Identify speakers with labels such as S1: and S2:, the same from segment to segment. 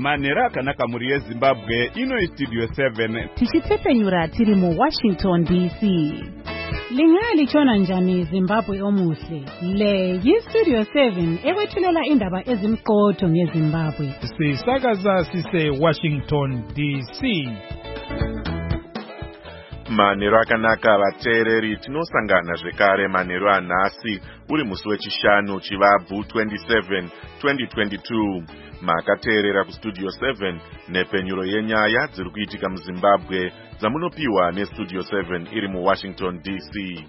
S1: manhero akanaka muri yeZimbabwe. Ino iStudio 7
S2: tichitsepenyura tiri muWashington DC. Lingali chona njani Zimbabwe omuhle. Le yiStudio 7 ekwethulela indaba ezimqotho ngeZimbabwe.
S3: Sisakaza sise Washington DC.
S4: Manhero akanaka vateereri, tinosangana zvekare manhero anhasi uri musi wechishanu chivabvu 27 2022. Makateerera kuStudio 7 nepenyuro yenyaya dziri kuitika muZimbabwe dzamunopiwa neStudio 7 iri muWashington DC.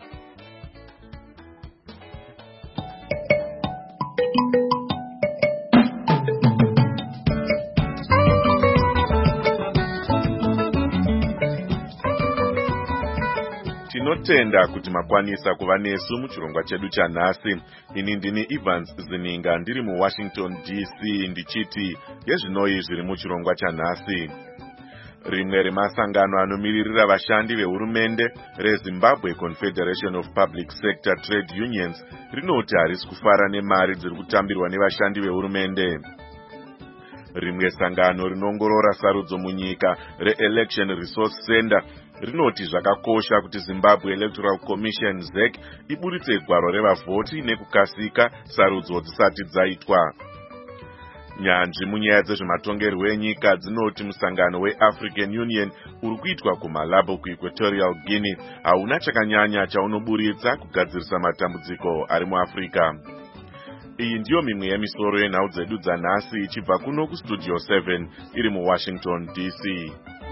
S4: Tinotenda kuti makwanisa kuva nesu muchirongwa chedu chanhasi. Ini ndini Evans Zininga ndiri muWashington DC ndichiti yezvinoi zviri muchirongwa chanhasi. Rimwe remasangano anomiririra vashandi vehurumende reZimbabwe Confederation of Public Sector Trade Unions rinoti harisi kufara nemari dziri kutambirwa nevashandi vehurumende. Rimwe sangano rinongorora sarudzo munyika reElection Resource Center rinoti zvakakosha kuti Zimbabwe Electoral Commission ZEC iburitse gwaro revavhoti nekukasika sarudzo dzisati dzaitwa. Nyanzvi munyaya dzezvematongerwo enyika dzinoti musangano weAfrican Union uri kuitwa kuMalabo kuEquatorial Guinea hauna chakanyanya chaunoburitsa kugadzirisa matambudziko ari muAfrica. Iyi ndiyo mimwe yemisoro yenhau dzedu dzanhasi ichibva kuno kuStudio 7 iri muWashington DC.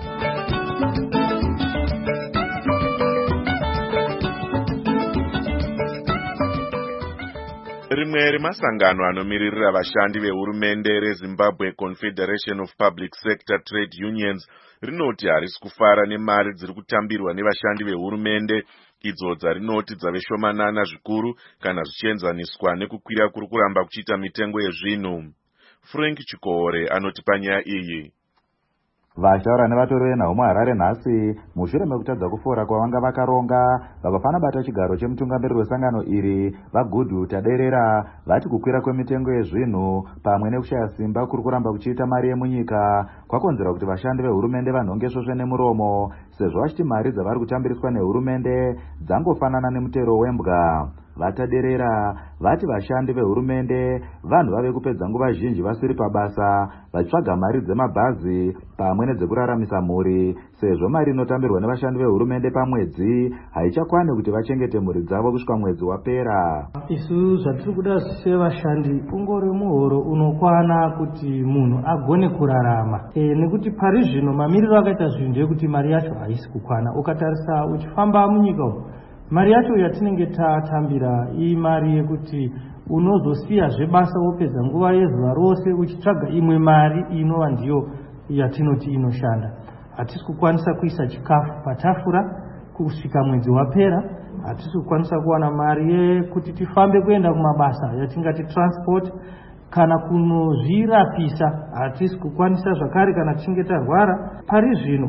S4: Rimwe remasangano anomiririra vashandi vehurumende reZimbabwe Confederation of Public Sector Trade Unions rinoti harisi kufara nemari dziri kutambirwa nevashandi vehurumende idzo dzarinoti dzaveshomanana zvikuru kana zvichienzaniswa nekukwira kuri kuramba kuchiita mitengo yezvinhu. Frank Chikore anoti panyaya iyi.
S5: Vashaura nevatori venhau muHarare nhasi mushure mekutadza kufora kwavanga vakaronga vakafana bata chigaro chemutungamiriri wesangano iri vaGudhu Taderera vati kukwira kwemitengo yezvinhu pamwe nekushaya simba kuri kuramba kuchiita mari yemunyika kwakonzera kuti vashandi vehurumende vanhonge svosve nemuromo sezvo vachiti mari dzavari kutambiriswa nehurumende dzangofanana nemutero wembwa. Vataderera vati vashandi vehurumende vanhu vave kupedza nguva zhinji vasiri pabasa vachitsvaga mari dzemabhazi pamwe nedzekuraramisa mhuri sezvo mari inotambirwa nevashandi vehurumende pamwedzi haichakwani kuti vachengete mhuri dzavo kusvika mwedzi wapera.
S6: Isu zvatiri kuda sevashandi ungori muhoro unokwana kuti munhu agone kurarama nekuti pari zvino mamiriro akaita zvinhu ndeyekuti mari yacho haisi kukwana. Ukatarisa uchifamba munyika umu mari yacho yatinenge tatambira imari yekuti unozosiya zvebasa wopedza nguva yezuva rose uchitsvaga imwe mari inova ndiyo yatinoti inoshanda. Hatisi kukwanisa kuisa chikafu patafura kusvika mwedzi wapera. Hatisi kukwanisa kuwana mari yekuti tifambe kuenda kumabasa yatingati transport kana kunozvirapisa. Hatisi kukwanisa zvakare kana tichinge tarwara. Pari zvino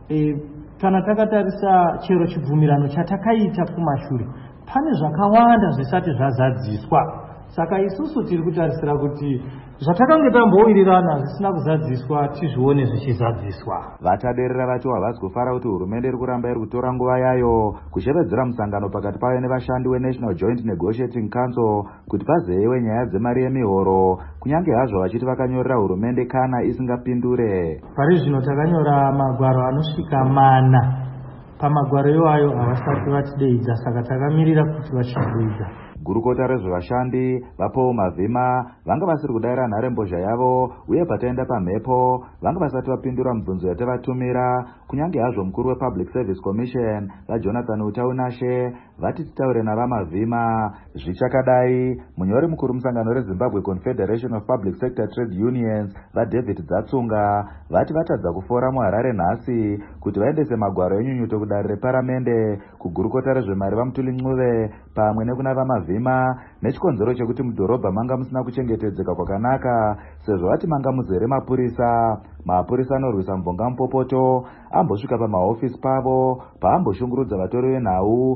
S6: kana takatarisa chero chibvumirano chatakaita kumashure pane zvakawanda zvisati zvazadziswa. Saka isusu tiri kutarisira kuti zvatakange tambowirirana zvisina kuzadziswa tizvione zvichizadziswa.
S5: Vataderera vacho havasi kufara kuti hurumende iri kuramba iri kutora nguva yayo kushevedzera musangano pakati payo nevashandi weNational Joint Negotiating Council kuti pazeyiwe nyaya dzemari yemihoro kunyange hazvo vachiti vakanyorera hurumende kana isingapindure.
S6: Pari zvino takanyora magwaro anosvika 4. Pamagwaro iwayo havasati vatideidza saka takamirira kuti vachideidza.
S5: Gurukota rezvevashandi vaPaul Mavhima vanga vasiri kudayira nharembozha yavo uye pataenda pamhepo vanga vasati vapindura mibvunzo yatavatumira kunyange hazvo mukuru wePublic Service Commission vaJonathan Utaunashe vati titaure navaMavhima. Zvichakadai munyori mukuru musangano reZimbabwe Confederation of Public Sector Trade Unions vaDavid Dzatsunga vati vatadza kufora muHarare nhasi kuti vaendese magwaro enyunyuto kudare reparamende kugurukota rezvemari vaMutuli Ncuve pamwe nekuna vaMavhima nechikonzero chekuti mudhorobha manga musina kuchengetedzeka kwakanaka sezvo vati manga muzere mapurisa. Mapurisa anorwisa mbonga mupoto ambosvika pamahofisi pavo paamboshungurudza vatori venhau asati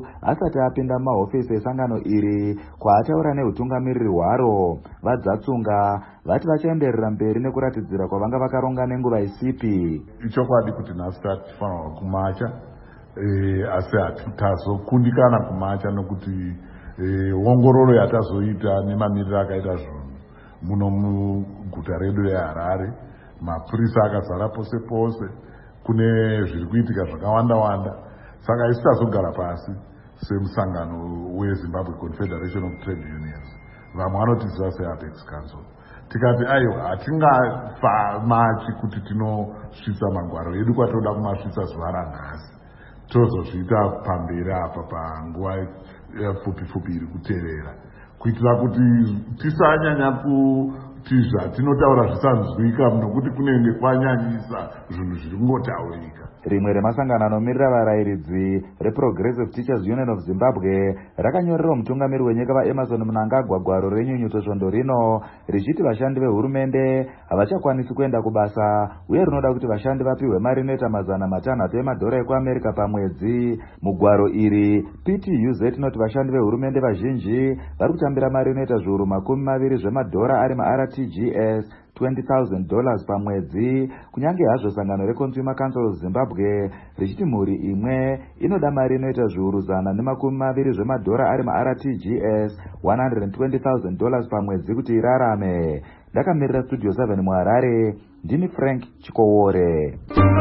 S5: asati apinda mumahofisi esangano iri kwaataura neutungamiriri hwaro vadzatsunga vati vachaenderera mberi nekuratidzira kwavanga vakaronga nenguva isipi.
S7: Ichokwadi kuti nhasi tatifanirwa kumacha asi hatazokundikana kumacha nokuti ongororo yatazoita nemamiriro akaita zvinhu muno muguta redu reHarare, mapurisa akazara pose pose, kune zviri kuitika zvakawanda. Saka isi tazogara pasi semusangano weZimbabwe Confederation of Trade Unions, vamwe vanotiziva seApex Council, tikati aiwa hatingafamachi kuti tinosvitsa magwaro edu kwatoda kumasvitsa zuva ranhasi, tozozviita pamberi apa panguva pfupi iri kutevera, kuitira kuti tisanyanya kuti zvatinotaura zvisanzwika nokuti kunenge kwanyanyisa zvinhu zviri kungotaurika.
S5: Rimwe remasangano anomirira varayiridzi reProgressive Teachers Union of Zimbabwe rakanyorera mutungamiri wenyika vaEmerson Mnangagwa gwaro renyunyuto svondo rino richiti vashandi vehurumende havachakwanisi kuenda kubasa uye rinoda kuti vashandi vapiwe mari inoita $600 emadhora ekuAmerica pamwedzi. Mugwaro iri PTUZ inoti vashandi vehurumende vazhinji vari kutambira mari inoita zviuru $20 zvemadhora ari maRTGS $20,000 pamwedzi, kunyange hazvo sangano reConsumer Council of Zimbabwe richiti mhuri imwe inoda mari inoita zviuru $120 zvemadhora ari maRTGS $120,000 pamwedzi kuti irarame. Ndakamirira Studio 7 muHarare, ndini Frank Chikowore.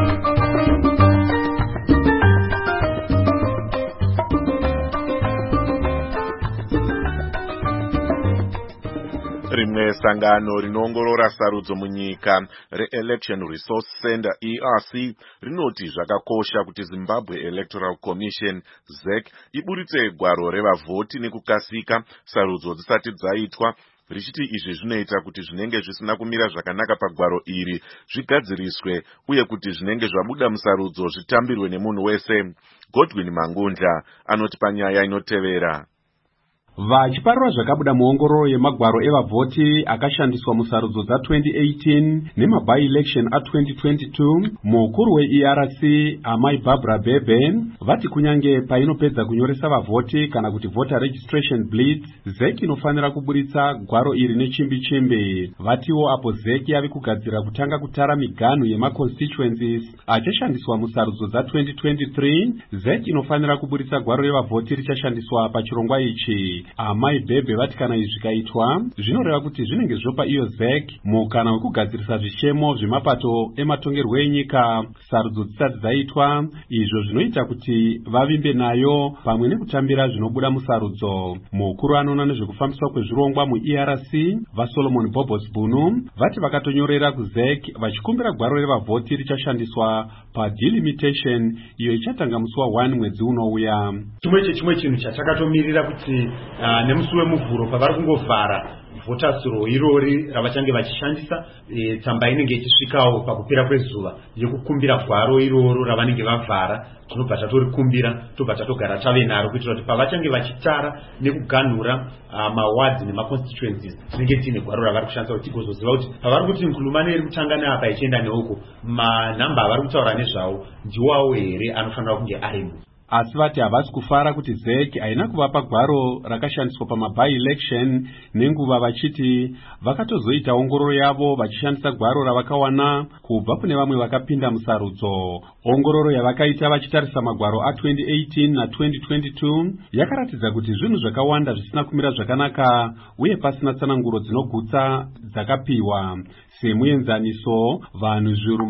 S4: Rimwe sangano rinoongorora sarudzo munyika reElection Resource Center ERC rinoti zvakakosha kuti Zimbabwe Electoral Commission ZEC iburitse gwaro revavhoti nekukasika sarudzo dzisati dzaitwa, richiti izvi zvinoita kuti zvinenge zvisina kumira zvakanaka pagwaro iri zvigadziriswe uye kuti zvinenge zvabuda musarudzo zvitambirwe nemunhu wese. Godwin Mangundla anoti panyaya inotevera.
S8: Vachiparura zvakabuda muongororo yemagwaro evavhoti akashandiswa musarudzo dza2018 nemaby-election a2022, mukuru weERC Amai Barbara Bebe vati kunyange painopedza kunyoresa vavhoti kana kuti voter registration blitz, ZEC inofanira kuburitsa gwaro iri nechimbi-chimbi. Vatiwo apo ZEC yave kugadzira kutanga kutara miganhu yemaconstituencies achashandiswa musarudzo dza2023, ZEC inofanira kuburitsa gwaro revavhoti richashandiswa pachirongwa ichi. Amai Bebe vati kana izvi zvikaitwa zvinoreva kuti zvinenge zvopa iyo ZEC mukana wekugadzirisa zvichemo zvemapato ematongerwo enyika sarudzo dzisati dzaitwa, izvo zvinoita kuti vavimbe nayo pamwe nekutambira zvinobuda musarudzo. Mukuru anoona nezvekufambiswa kwezvirongwa muERC vaSolomon Bobos Bunu vati vakatonyorera kuZEC vachikumbira gwaro revavhoti richashandiswa padelimitation iyo ichatanga musi wa1 mwedzi unouya.
S9: Chimwe chinhu chatakamirira kuti nemusi wemuvhuro pavari kungovhara voters roll irori ravachange vachishandisa, tsamba inenge ichisvikawo pakupera kwezuva yekukumbira gwaro iroro ravanenge vavhara, tinobva tatorikumbira tobva tatogara tave naro kuitira kuti pavachange vachitara nekuganhura mawards nemaconstituencies tinenge tiine gwaro ravari kushandisa kuti tigozoziva kuti pavari kuti nkulumane iri kutanga neapa ichienda neuko manhamba avari kutaura nezvawo ndiwawo here anofanira kunge arimo.
S8: Asi vati havasi kufara kuti ZEC haina kuvapa gwaro rakashandiswa pamaby-election nenguva, vachiti vakatozoita ongororo yavo vachishandisa gwaro ravakawana kubva kune vamwe vakapinda musarudzo. Ongororo yavakaita vachitarisa magwaro a2018 na2022 yakaratidza kuti zvinhu zvakawanda zvisina kumira zvakanaka uye pasina tsananguro dzinogutsa dzakapiwa. Semuenzaniso, vanhu zviuru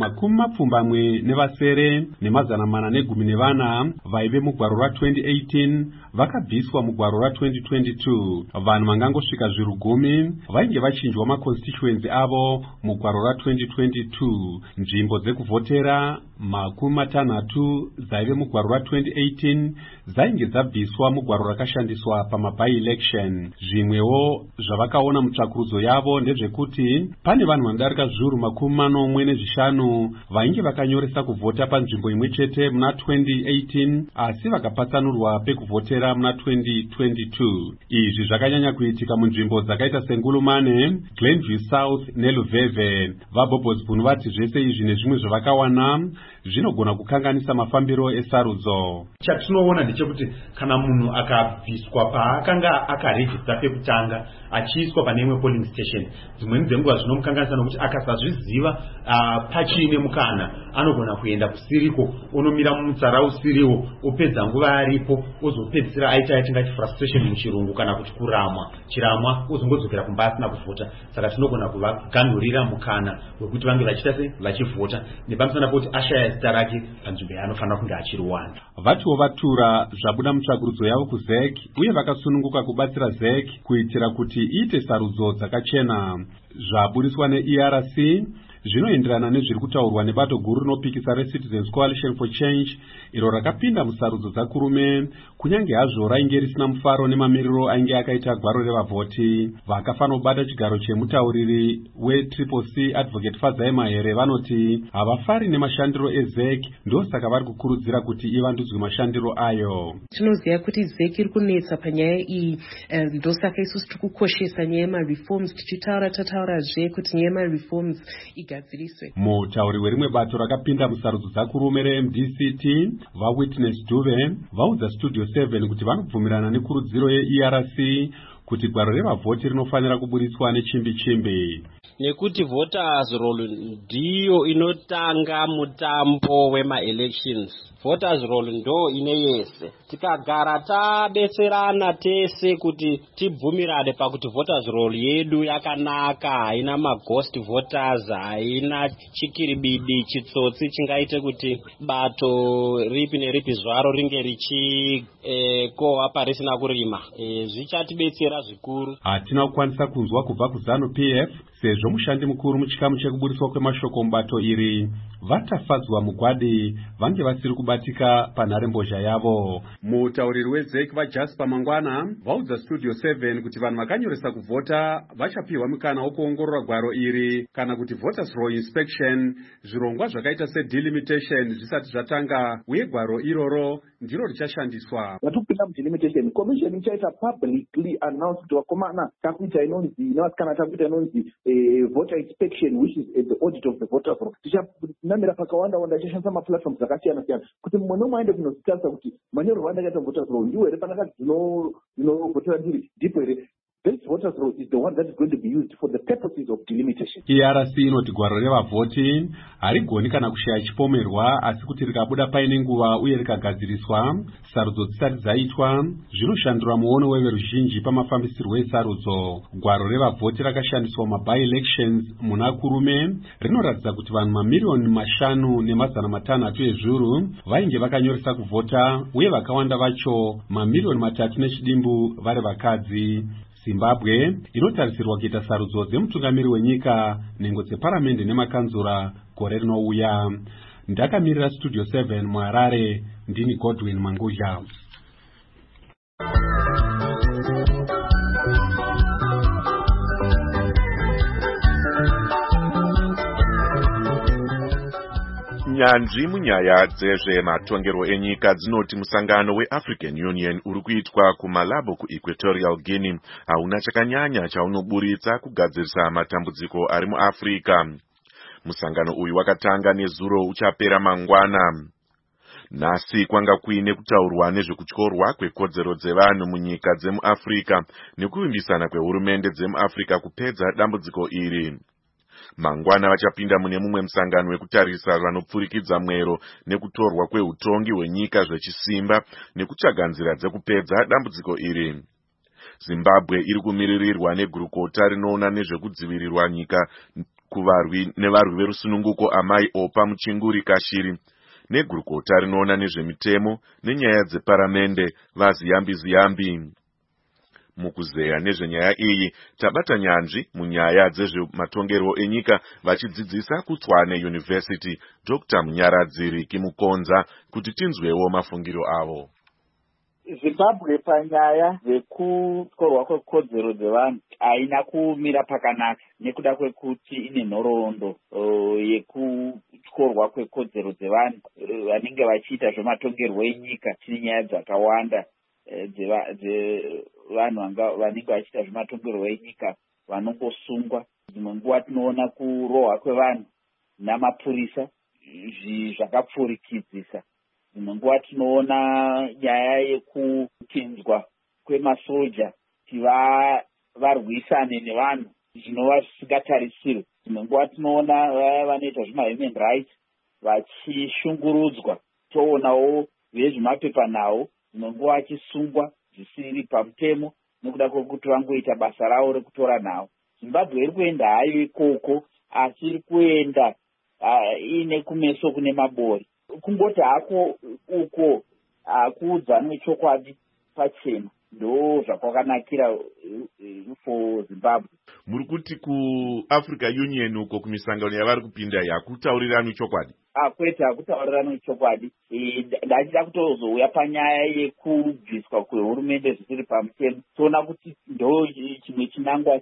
S8: $20 nevasere ne414 vaive mugwaro ra2018 vakabviswa mugwaro ra2022. Vanhu vangangosvika zviuru 10 vainge vachinjwa maconstituency avo mugwaro ra2022. Nzvimbo dzekuvhotera 60 dzaive mugwaro ra2018 dzainge dzabviswa mugwaro rakashandiswa pamaby-election. Zvimwewo zvavakaona mutsvakurudzo yavo ndezvekuti pane vanhu vanodarika zviuru 45 vainge vakanyoresa kuvhota panzvimbo imwe chete muna 2018 asi vakapatsanurwa pekuvhotera muna 2022. Izvi zvakanyanya kuitika munzvimbo dzakaita seNgulumane, Glenview South neLuveve. VaBobos Bunu vati zvese izvi nezvimwe zvavakawana zvinogona kukanganisa mafambiro esarudzo.
S9: Chatinoona ndechekuti kana munhu akabviswa paakanga akarejista pekutanga achiiswa pane imwe polling station, dzimweni dzenguva zvinomukanganisa nokuti akasazviziva pachiine mukana anogona kuenda kusiriko, unomira mumutsara usiriwo, opedza nguva aripo, ozopedzisira aita yatingati frustration muchirungu kana kuti kuramwa, chiramwa ozongodzokera kumba asina kuvhota. Saka tinogona kuvaganhurira mukana wekuti vange vachiita sei, vachivhota, nepamusana poti ashaya zita rake panzvimbo yaanofanira kunge achiriwana.
S8: Vatiwo vatura zvabuda mutsvakurudzo yavo kuZEC uye vakasununguka kubatsira ZEC kuitira kuti iite sarudzo dzakachena. Zvabudiswa neERC zvinoenderana nezviri kutaurwa nebato guru rinopikisa reCitizens Coalition for Change, iro rakapinda musarudzo dzakurume kunyange hazvo rainge risina mufaro nemamiriro ainge akaita gwaro revavhoti. Vakafanira kubata chigaro chemutauriri weCCC Advocate Fadzai Mahere vanoti havafari nemashandiro eZEC, ndosaka vari kukurudzira kuti ivandudzwe mashandiro ayo.
S10: Tinoziva kuti ZEC iri kunetsa panyaya iyi, ndosaka isusu tiri kukoshesa nyaya yemareforms, tataurazve kuti nyaya yemareforms igadziriswe.
S8: Mutauri werimwe bato rakapinda musarudzo dzakurume reMDCT vaWitness Duve vaudza Studio 7 kuti vanobvumirana nekurudziro yeERC kuti gwaro revavhoti rinofanira kuburitswa nechimbi-chimbi.
S11: Nekuti voters roll ndiyo inotanga mutambo wema-elections. Voters roll ndo ine yese. Tikagara tabetserana tese kuti tibvumirane pakuti voters roll yedu yakanaka, haina maghost voters, haina chikiribidi chitsotsi chingaite kuti bato ripi neripi zvaro ringe richikohwa parisina kurima. Zvichatibetsera zvikuru.
S8: Hatina kukwanisa kunzwa kubva kuZANU PF sezvo mushandi mukuru muchikamu chekuburiswa kwemashoko mubato iri vatafadzwa mugwadi vange vasiri kubatika panharembozha yavo. Mutauriri weZEC vaJasper Mangwana vaudza Studio 7 kuti vanhu vakanyoresa kuvhota vachapiwa mukana wokuongorora gwaro iri kana kuti voters roll inspection, zvirongwa zvakaita sedelimitation zvisati zvatanga, uye gwaro iroro ndiro richashandiswa.
S12: Vatopinda mudelimitation, commission ichaita publicly announced kuti vakomana takuita inonzi nevasikana takuita inonzi voter inspection, which is the audit of the voters roll. Tichanamira pakawanda ichashandisa maplatforms akasiyana-siyana kuti mumwe nomwe aende kunozvitarisa kuti manyorerwo andakaita voters roll ndiwo here panaka dzinovhotera ndiri ndipo here. This voters roll is the one that is going to be used for the purposes of delimitation.
S8: ERC inoti gwaro revavhoti harigoni kana kushaya chipomerwa, asi kuti rikabuda paine nguva uye rikagadziriswa, sarudzo dzisati dzaitwa, zvinoshandura muono weveruzhinji pamafambisirwo esarudzo. Gwaro revavhoti rakashandiswa maby-elections muna kurume rinoratidza kuti vanhu mamiliyoni 5,500 ezviuru vainge vakanyoresa kuvhota, uye vakawanda vacho mamiliyoni 3 nechidimbu vari vakadzi. Zimbabwe inotarisirwa kuita sarudzo dzemutungamiri wenyika, nhengo dzeparamende nemakanzura gore rinouya. Ndakamirira Studio 7 muHarare, ndini Godwin Mangudya.
S4: Nyanzvi munyaya dzezvematongerwo enyika dzinoti musangano weAfrican Union uri kuitwa kuMalabo kuEquatorial Guinea hauna chakanyanya chaunoburitsa kugadzirisa matambudziko ari muAfrica. Musangano uyu wakatanga nezuro uchapera mangwana. Nhasi kwanga kuine kutaurwa nezvekutyorwa kwekodzero dzevanhu munyika dzemuAfrica nekuvimbisana kwehurumende dzemuAfrica kupedza dambudziko iri. Mangwana vachapinda mune mumwe musangano wekutarisa vanopfurikidza mwero nekutorwa kweutongi hwenyika zvechisimba nekutsvaga nzira dzekupedza dambudziko iri. Zimbabwe iri kumiririrwa negurukota rinoona nezvekudzivirirwa nyika nevarwi verusununguko Amai Opa Muchinguri Kashiri, negurukota rinoona nezvemitemo nenyaya dzeparamende vaZiyambi. Mukuzeya nezvenyaya iyi tabata nyanzvi munyaya dzezvematongerwo enyika vachidzidzisa kuTswane University Dr. Munyaradziri Kimukonza kuti tinzwewo mafungiro avo.
S13: Zimbabwe panyaya dzekutorwa kwekodzero dzevanhu haina kumira pakanaka nekuda kwekuti ine nhoroondo yekutorwa kwekodzero dzevanhu vanenge vachiita zvematongerwo enyika. Tine nyaya dzakawanda dzevanhu vanenge vachiita zvematongerwo enyika vanongosungwa. Dzimwe nguva tinoona kurohwa kwevanhu namapurisa zvakapfurikidzisa. Dzimwe nguva tinoona nyaya yekupinzwa kwemasoja kuti varwisane nevanhu zvinova zvisingatarisirwe. Dzimwe nguva tinoona vaya vanoita zvema-human rights vachishungurudzwa. Toonawo vezvemapepanhau dzimwe nguva vachisungwa zvisiri pamutemo nekuda kwekuti vangoita basa ravo rekutora nhau. Zimbabwe iri kuenda hayo ikoko, asi iri kuenda ine kumeso kune mabori. Kungoti hako uko kuudzanwe chokwadi pachena ndo zvakwakanakira for Zimbabwe.
S4: Muri kuti kuAfrica Union uko kumisangano yavari kupinda yakutauriranwi chokwadi?
S13: Kwete, hakutauriranwi chokwadi. Ndachida kutozouya panyaya yekubviswa kwehurumende zvisiri pamutemo. Toona kuti ndo chimwe chinangwa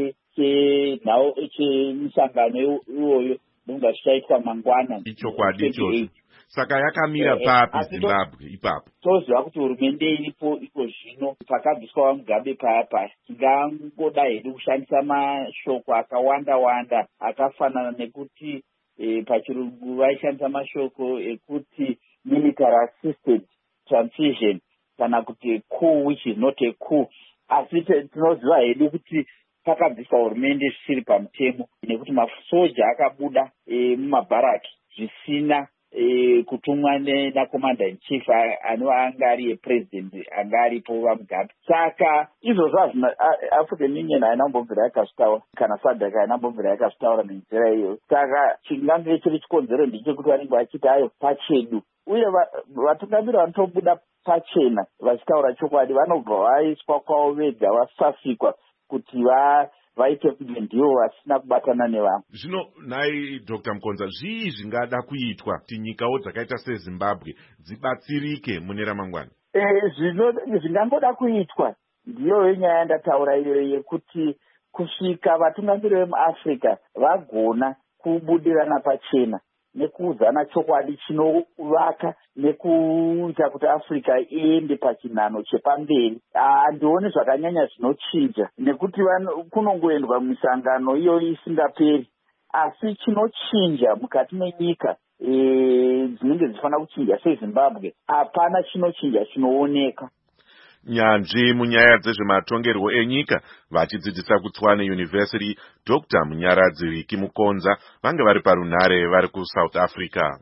S13: chemisangano iyoyo ndonga zvichaitwa mangwana.
S4: Ichokwadi ichocho. Saka yakamira papi Zimbabwe ipapo?
S13: Toziva kuti hurumende iripo iko zvino pakabviswa Mugabe paya. Tingangoda hedu kushandisa mashoko akawanda akafanana nekuti pachirungu vaishandisa mashoko ekuti military assisted transition kana kuti coup which is not a coup. Asi tinoziva hedu kuti pakabviswa hurumende zvisiri pamutemo nekuti masoja akabuda mumabharaki zvisina kutumwa nakomanda in chief anova anga ari president anga aripo vaMugabe. Saka izvozvo African Union haina kumbobvira yakazvitaura kana SADC haina kumbobvira yakazvitaura nenzira iyo. Saka chingange chiri chikonzero ndechekuti vanenge vachiti ayo pachedu, uye vatungamiri vanotobuda pachena vachitaura chokwadi vanobva vaiswa kwavo vega vasasikwa kuti vaite kuti ndivo vasina kubatana nevanhu.
S4: Zvino nhai Dr. Mukonza, zvii zvingada kuitwa kuti nyikawo dzakaita seZimbabwe dzibatsirike mune ramangwana?
S13: Zvingangoda kuitwa ndiyo nyaya yandataura iyoyo yekuti kusvika vatungamiri vemuAfrica vagona kubudirana pachena nekuudzana chokwadi chinovaka nekuita kuti Africa iende pachinhano chepamberi. Handioni zvakanyanya zvinochinja nekuti kunongoendwa misangano iyo isingaperi, asi chinochinja mukati menyika dzinenge dzifanira kuchinja seZimbabwe hapana chinochinja chinooneka.
S4: Nyanzvi munyaya dzezvematongerwo enyika vachidzidzisa kuTshwane University, Dr. Munyaradzi Riki Mukonza vange vari parunhare vari kuSouth Africa.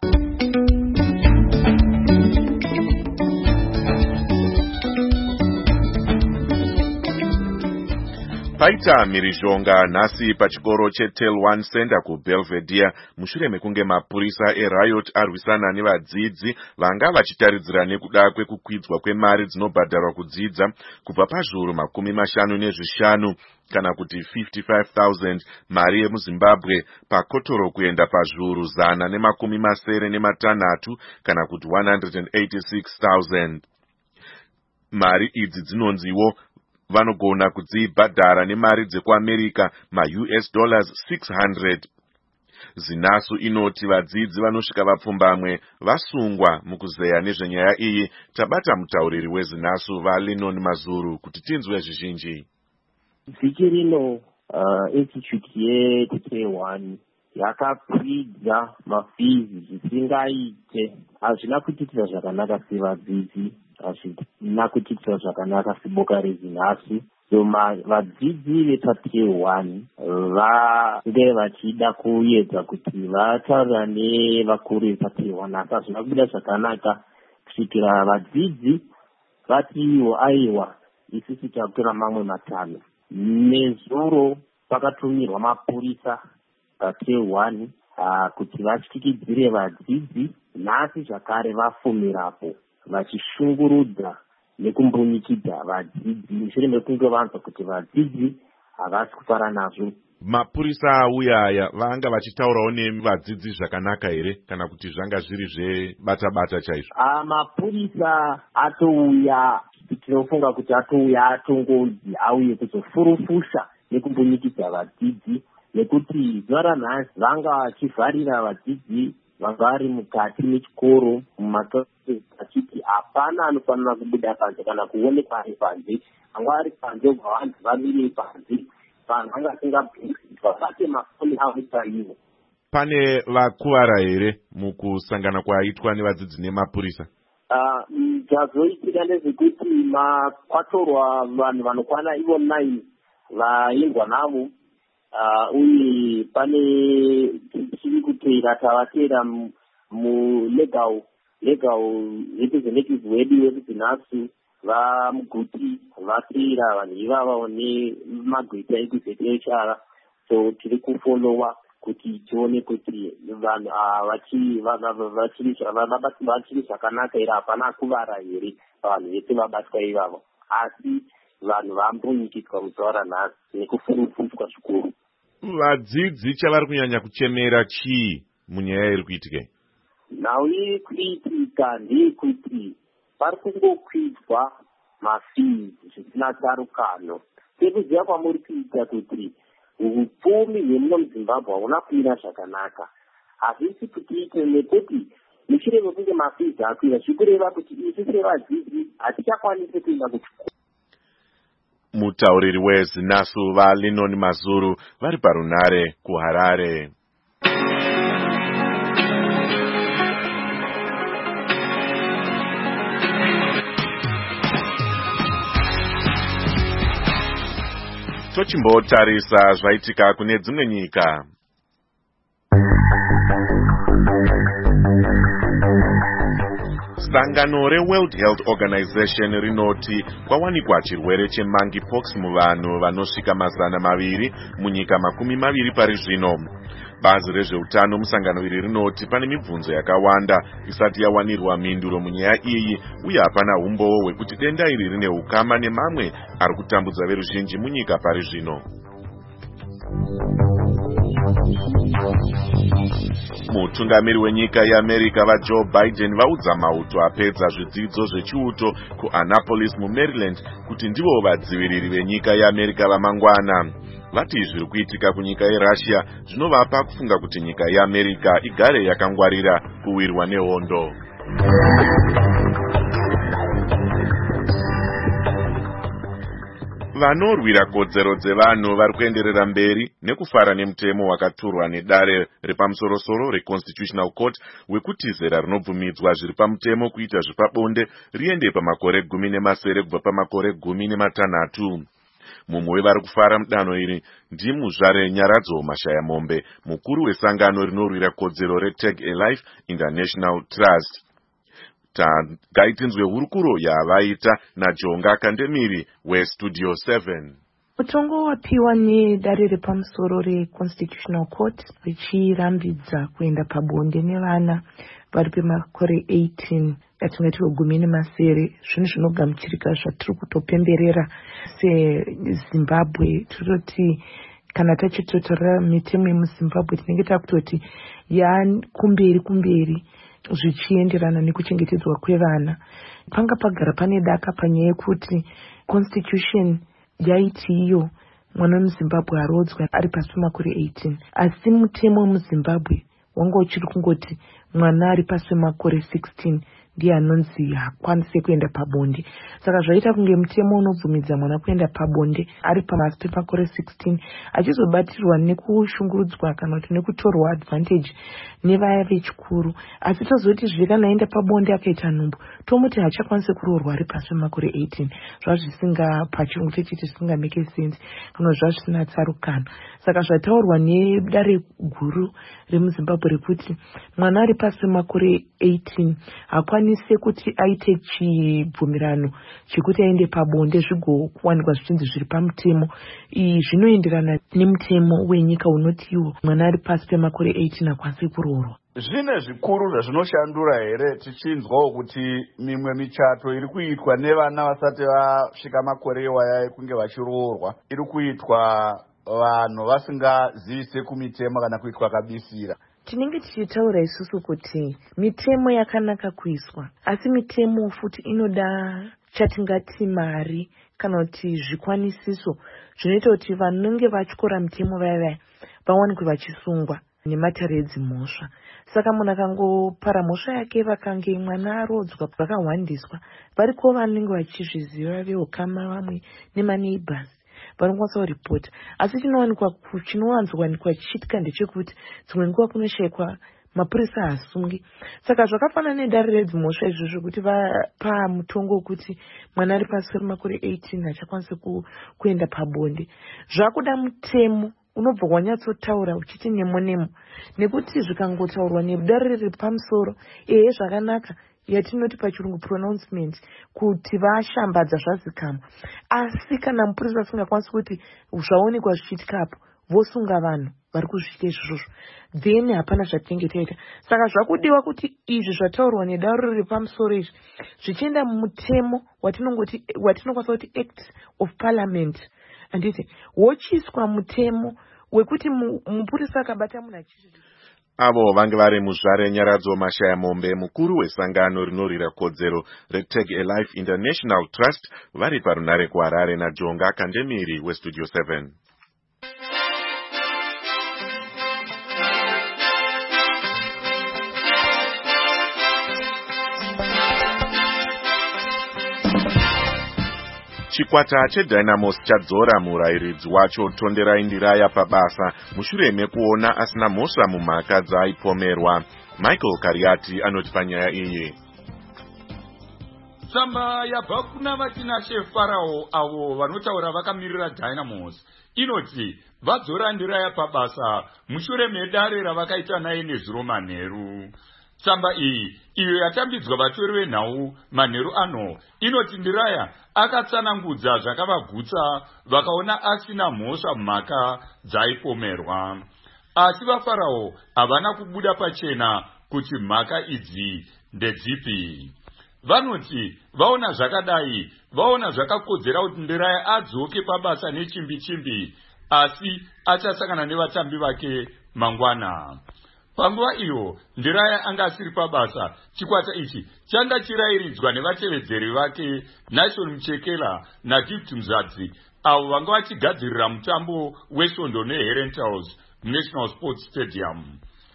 S4: Paita mhirizhonga nhasi pachikoro cheTel One Center kuBelvedere mushure mekunge mapurisa eRiot arwisana nevadzidzi vanga vachitaridzira nekuda kwekukwidzwa kwemari dzinobhadharwa kudzidza kubva pazviuru 55 kana kuti 55,000 mari yemuZimbabwe pakotoro kuenda pazviuru 176 kana kuti 186,000. Mari idzi dzinonziwo vanogona kudzibhadhara nemari dzekuAmerica ma-US dollars 600. Zinasu inoti vadzidzi vanosvika vapfumbamwe vasungwa mukuzeya nezvenyaya iyi. Tabata mutauriri wezinasu vaLenon Mazuru kuti tinzwe zvizhinji.
S14: Vhiki rino institute yeT1 yakakwidza mafizi zvisingaite. Hazvina kutiitira zvakanaka sevadzidzi, hazvina kutiitira zvakanaka seboka rezinhasi. So vadzidzi vepaT1 vange vachida kuedza kuti vataura nevakuru vepaT1, asi hazvina kubuda zvakanaka kusvikira vadzidzi vatiwo aiwa isusu takutora mamwe matanho. Nezuro pakatumirwa mapurisa paT1 kuti vatyikidzire vadzidzi. Nhasi zvakare vafumirapo vachishungurudza nekumbunikidza vadzidzi mushure mekunge vanzwa kuti vadzidzi havasi kufara nazvo.
S4: Mapurisa auya aya vanga vachitaurawo nevadzidzi zvakanaka here kana kuti zvanga zviri zvebata-bata chaizvo?
S14: Mapurisa atouya, tinofunga kuti atouya atongodzi auye kuzofurufusha nekumbunikidza vadzidzi, nekuti zuva ranhasi vanga vachivharira vadzidzi vanga vari mukati mechikoro mumaklasses achiti hapana anofanira kubuda panze kana kuonekwa ari panze. Vanga vari panze ubva vanhu vamire panze, vanhu vanga vasingabviri vabate mafoni avo chaivo.
S4: pane vakuvara here mukusangana kwaitwa nevadzidzi nemapurisa?
S14: Zvazoitika ndezvekuti kwatorwa vanhu vanokwana ivo 9 vaendwa navo, uye pane tiri kuteera tavatera mulegal representative wedu wekudzinhasu vamuguti vateera vanhu ivava nemagwita ekuzepeshara. So tiri kufolowa kuti tione kuti vanhu vachiri zvakanaka here, hapana kuvara here vanhu vese vabatwa ivavo, asi vanhu vambonyikiswa muzuva ranhasi nekufurufushwa zvikuru.
S4: Vadzidzi chavari kunyanya kuchemera chii munyaya iri kuitika?
S14: Nhau iri kuitika ndeyekuti pari kungokwidzwa mafees zvisina tsarukano. Sekuziva kwamuri kuita kuti upfumi hwemuno muZimbabwe hauna kumira zvakanaka. Hazvisi kutiite nekuti mushure mekunge mafees akwira zvikureva kuti isu sevadzidzi hatichakwanisi kuenda kuchikoro.
S4: Mutauriri weZinasu vaLenon Mazuru vari parunare kuHarare. Tochimbotarisa zvaitika kune dzimwe nyika. Sangano reWorld Health Organization rinoti kwawanikwa chirwere chemonkeypox muvanhu vanosvika 200 munyika 20 pari zvino. Bazi rezveutano musangano iri rinoti pane mibvunzo yakawanda isati yawanirwa mhinduro munyaya iyi, uye hapana umbowo hwekuti denda iri rine ukama nemamwe ari kutambudza veruzhinji munyika pari zvino. Mutungamiri wenyika yeAmerica vaJoe Biden vaudza mauto apedza zvidzidzo zvechiuto kuAnnapolis muMaryland kuti ndivo vadziviriri venyika yeAmerica vamangwana. Vati zviri kuitika kunyika yeRussia zvinovapa kufunga kuti nyika yeAmerica igare yakangwarira kuwirwa nehondo. Vanorwira kodzero dzevanhu vari kuenderera mberi nekufara nemutemo wakaturwa nedare repamusorosoro reConstitutional Court wekuti zera rinobvumidzwa zviri pamutemo kuita zvepabonde riende pamakore 18 kubva pamakore 16. Mumwe wevari kufara mudanho iri ndimuzvare Nyaradzo Mashaya Mombe, mukuru wesangano rinorwira kodzero reTag a Life International Trust. Gaitinzwe hurukuro yavaita naJonga Kandemiri weStudio 7.
S15: Mutongo wapiwa nedare repamusoro reConstitutional Court richirambidza kuenda pabonde nevana vari pemakore 18 yatingati 18 zvinhu zvinogamuchirika zvatiri kutopemberera seZimbabwe. Tiroti kana tachitotora mitemo yemuZimbabwe tinenge takutoti kumberi zvichienderana nekuchengetedzwa kwevana. Panga pagara pane daka panyaya yekuti constitution yaiti iyo mwana wemuZimbabwe arodzwa ari pasi pemakore 18, asi mutemo wemuZimbabwe wanga uchiri kungoti mwana ari pasi pemakore 16 ndiye anonzi hakwanise kuenda pabonde. Saka zvaita kunge mutemo unobvumidza mwana kuenda pabonde ari pasi pemakore 16 achizobatirwa nekushungurudzwa kana kuti nekutorwa advantage nevaya vechikuru. Asi tozoti zvekana aenda pabonde akaita nhumbu tomuti hachakwanise kuroorwa ari pasi pemakore 18. Zvazvisinga pachirungu techiti zvisinga make sense kana zvazvisina tsarukano. Saka zvataurwa nedare guru remuZimbabwe rekuti mwana ari pasi pemakore 18 hakwanise kuti aite chibvumirano chekuti aende pabonde zvigokuwanikwa zvichinzi zviri pamutemo. Zvinoenderana nemutemo wenyika unoti iwo mwana ari pasi pemakore 18 hakwanise kuroorwa.
S16: Zvine zvikuru zvezvinoshandura here tichinzwawo kuti mimwe michato iri kuitwa nevana vasati vasvika makore iwaya ekunge vachiroorwa iri kuitwa vanhu vasingazivise kumitemo kana kuitwa kabisira.
S15: Tinenge tichitaura isusu kuti mitemo yakanaka kuiswa, asi mitemo futi inoda chatingati mari kana kuti zvikwanisiso zvinoita kuti vanenge vachikora mitemo vaya vawanikwe vachisungwa nematare edzimhosva. Saka munhu akangopara mhosva yake vakange mwana arodzwa vakahwandiswa, variko vanenge vachizviziva veukama vamwe nemaneighbors vanokwanisa kuripota. Asi chinowanzowanikwa chichiitika ndechekuti dzimwe nguva kunoshayikwa mapurisa haasungi. Saka zvakafanana nedare redzimhosva izvozvo kuti vapa mutongo wekuti mwana ari pasi pemakore 18 achakwanisa kuenda pabonde. Zvakuda mutemo unobva wanyatsotaura uchiti nemo nekuti zvikangotaurwa nedare riri pamusoro zvakanaka yatinoti pachirungu pronouncement kuti vashambadza zvazikamwa. Asi kana mupurisa asingakwanisi kuti zvaonekwa zvichiitikapo vosunga vanhu vari kuzviita izvozvo, then hapana zvatinenge taita. Saka zvakudiwa kuti izvi zvataurwa nedare riri pamusoro izvi zvichienda mumutemo watinokwanisa kuti Act of Parliament, handiti wochiswa mutemo wekuti mupurisa akabata munhu achiita
S4: avo vange vari muzvare Nyaradzo Mashaya Mombe, mukuru wesangano rinorwira kodzero reTag a Life International Trust, vari parunare kuHarare naJonga Kandemiri weStudio 7. Chikwata cheDynamos chadzora murayiridzi wacho Tonderai Ndiraya pabasa mushure mekuona asina mhosva mumhaka dzaaipomerwa. Michael Kariati anoti panyaya iyi.
S17: Tsamba yabva kuna vatinashe Farao avo vanotaura vakamirira Dynamos inoti vadzora Ndiraya pabasa mushure medare ravakaita naye nezuro manheru. Tsamba iyi iyo yatambidzwa vatori venhau manheru ano inoti Ndiraya akatsanangudza zvakavagutsa vakaona asina mhosva mumhaka dzaipomerwa. Asi vaFarao havana kubuda pachena kuti mhaka idzi ndedzipi. Vanoti vaona zvakadai, vaona zvakakodzera kuti Ndiraya adzoke pabasa nechimbi-chimbi, asi achasangana nevatambi vake mangwana. Panguva iyo Ndiraya anga asiri pabasa, chikwata ichi changa chirayiridzwa nevatevedzeri vake Nation Muchekela naGift Mzadzi, avo vanga vachigadzirira mutambo weSvondo neHerentals National Sports Stadium.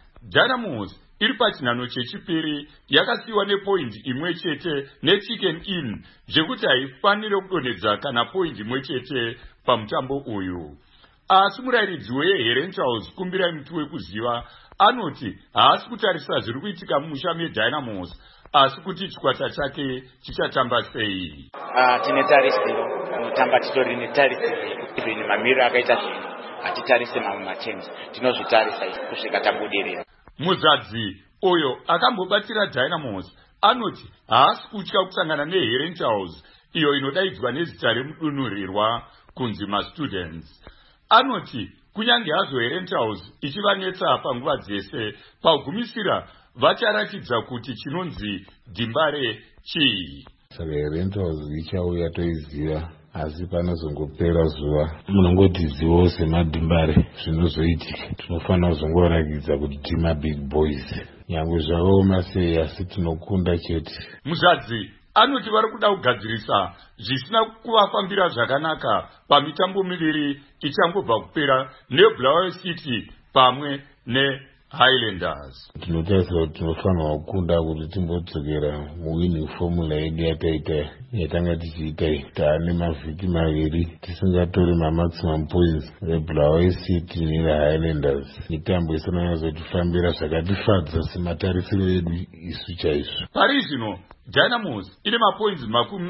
S17: Dynamos iri pachinhano chechipiri yakasiyiwa nepoindi imwe chete neChicken Inn zvekuti haifanire kudonhedza kana poindi imwe chete pamutambo uyu. Asi murayiridzi weHerentals Kumbirai Muti Wekuziva anoti haasi kutarisa zviri kuitika mumusha meDynamos, asi kuti chikwata chake chichatamba sei.
S18: Tine tarisiro kutamba titori netarisiro yekuti mamiriro akaita zvinhu hatitarise mamwe mateams, tinozvitarisa kusvika tabudirira.
S17: Muzadzi oyo akambobatira Dynamos anoti haasi kutya kusangana neHerentals iyo inodaidzwa nezita remudunhurirwa kunzi maStudents. Anoti kunyange hazvo Herentals ichivanetsa panguva dzese, pagumisira vacharatidza kuti chinonzi dimbare chii.
S19: Saka Herentals ichauya toiziva, asi panozongopera zuva munongoti zivo semadimbare zvinozoitika. Tinofanira kuzongorakidza kuti tima big boys, nyangwe zvakaoma sei, asi tinokunda chete.
S17: Muzadzi anoti vari kuda kugadzirisa zvisina kuvafambira zvakanaka pamitambo miviri ichangobva kupera neBulawayo City pamwe neHighlanders.
S19: Tinotarisira kuti tinofanira kukunda kuti timbodzokera muwinning formula yedu yatanga tichiita taane mavhiki maviri tisingatori mamaximum points veBulawayo City neHighlanders. Mitambo isananyatsotifambira zvakatifadza sematarisiro edu isu chaizvo.
S17: Pari zvino Dynamos ine mapoints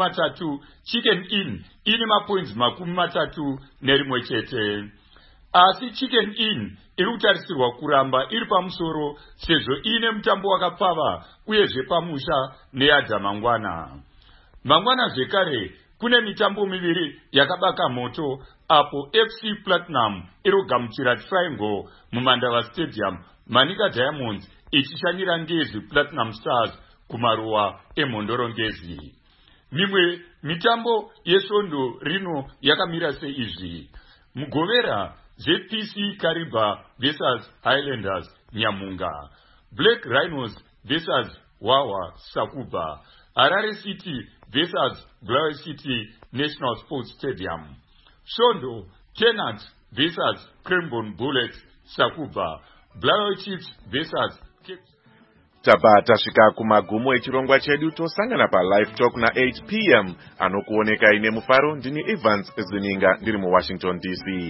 S17: 30, Chicken Inn ine mapoints 31 chete. Asi Chicken Inn iri kutarisirwa kuramba iri pamusoro sezvo ine mutambo wakapfava uyezve pamusha neadza mangwana. Mangwana zvekare kune mitambo miviri yakabaka moto, apo FC Platinum iri kugamuchira Triangle muMandava Stadium, Manika Diamonds ichishanyira Ngezi Platinum Stars kumaruwa eMhondorongezi. Mimwe mitambo yesvondo rino yakamira seizvi. Mugovera ZPC Kariba vs Highlanders Nyamunga, Black Rhinos vs Wawa Sakuba, Harare City vs Bulawayo City National Sports Stadium, Shondo Tenant vs Cranbourne Bullets Sakuba, Bulawayo Chiefs vs
S4: Tapa tasvika kumagumo echirongwa chedu tosangana paLive Talk na 8 p.m. anokuoneka ine mufaro. Ndini Evans Zininga ndiri muWashington DC.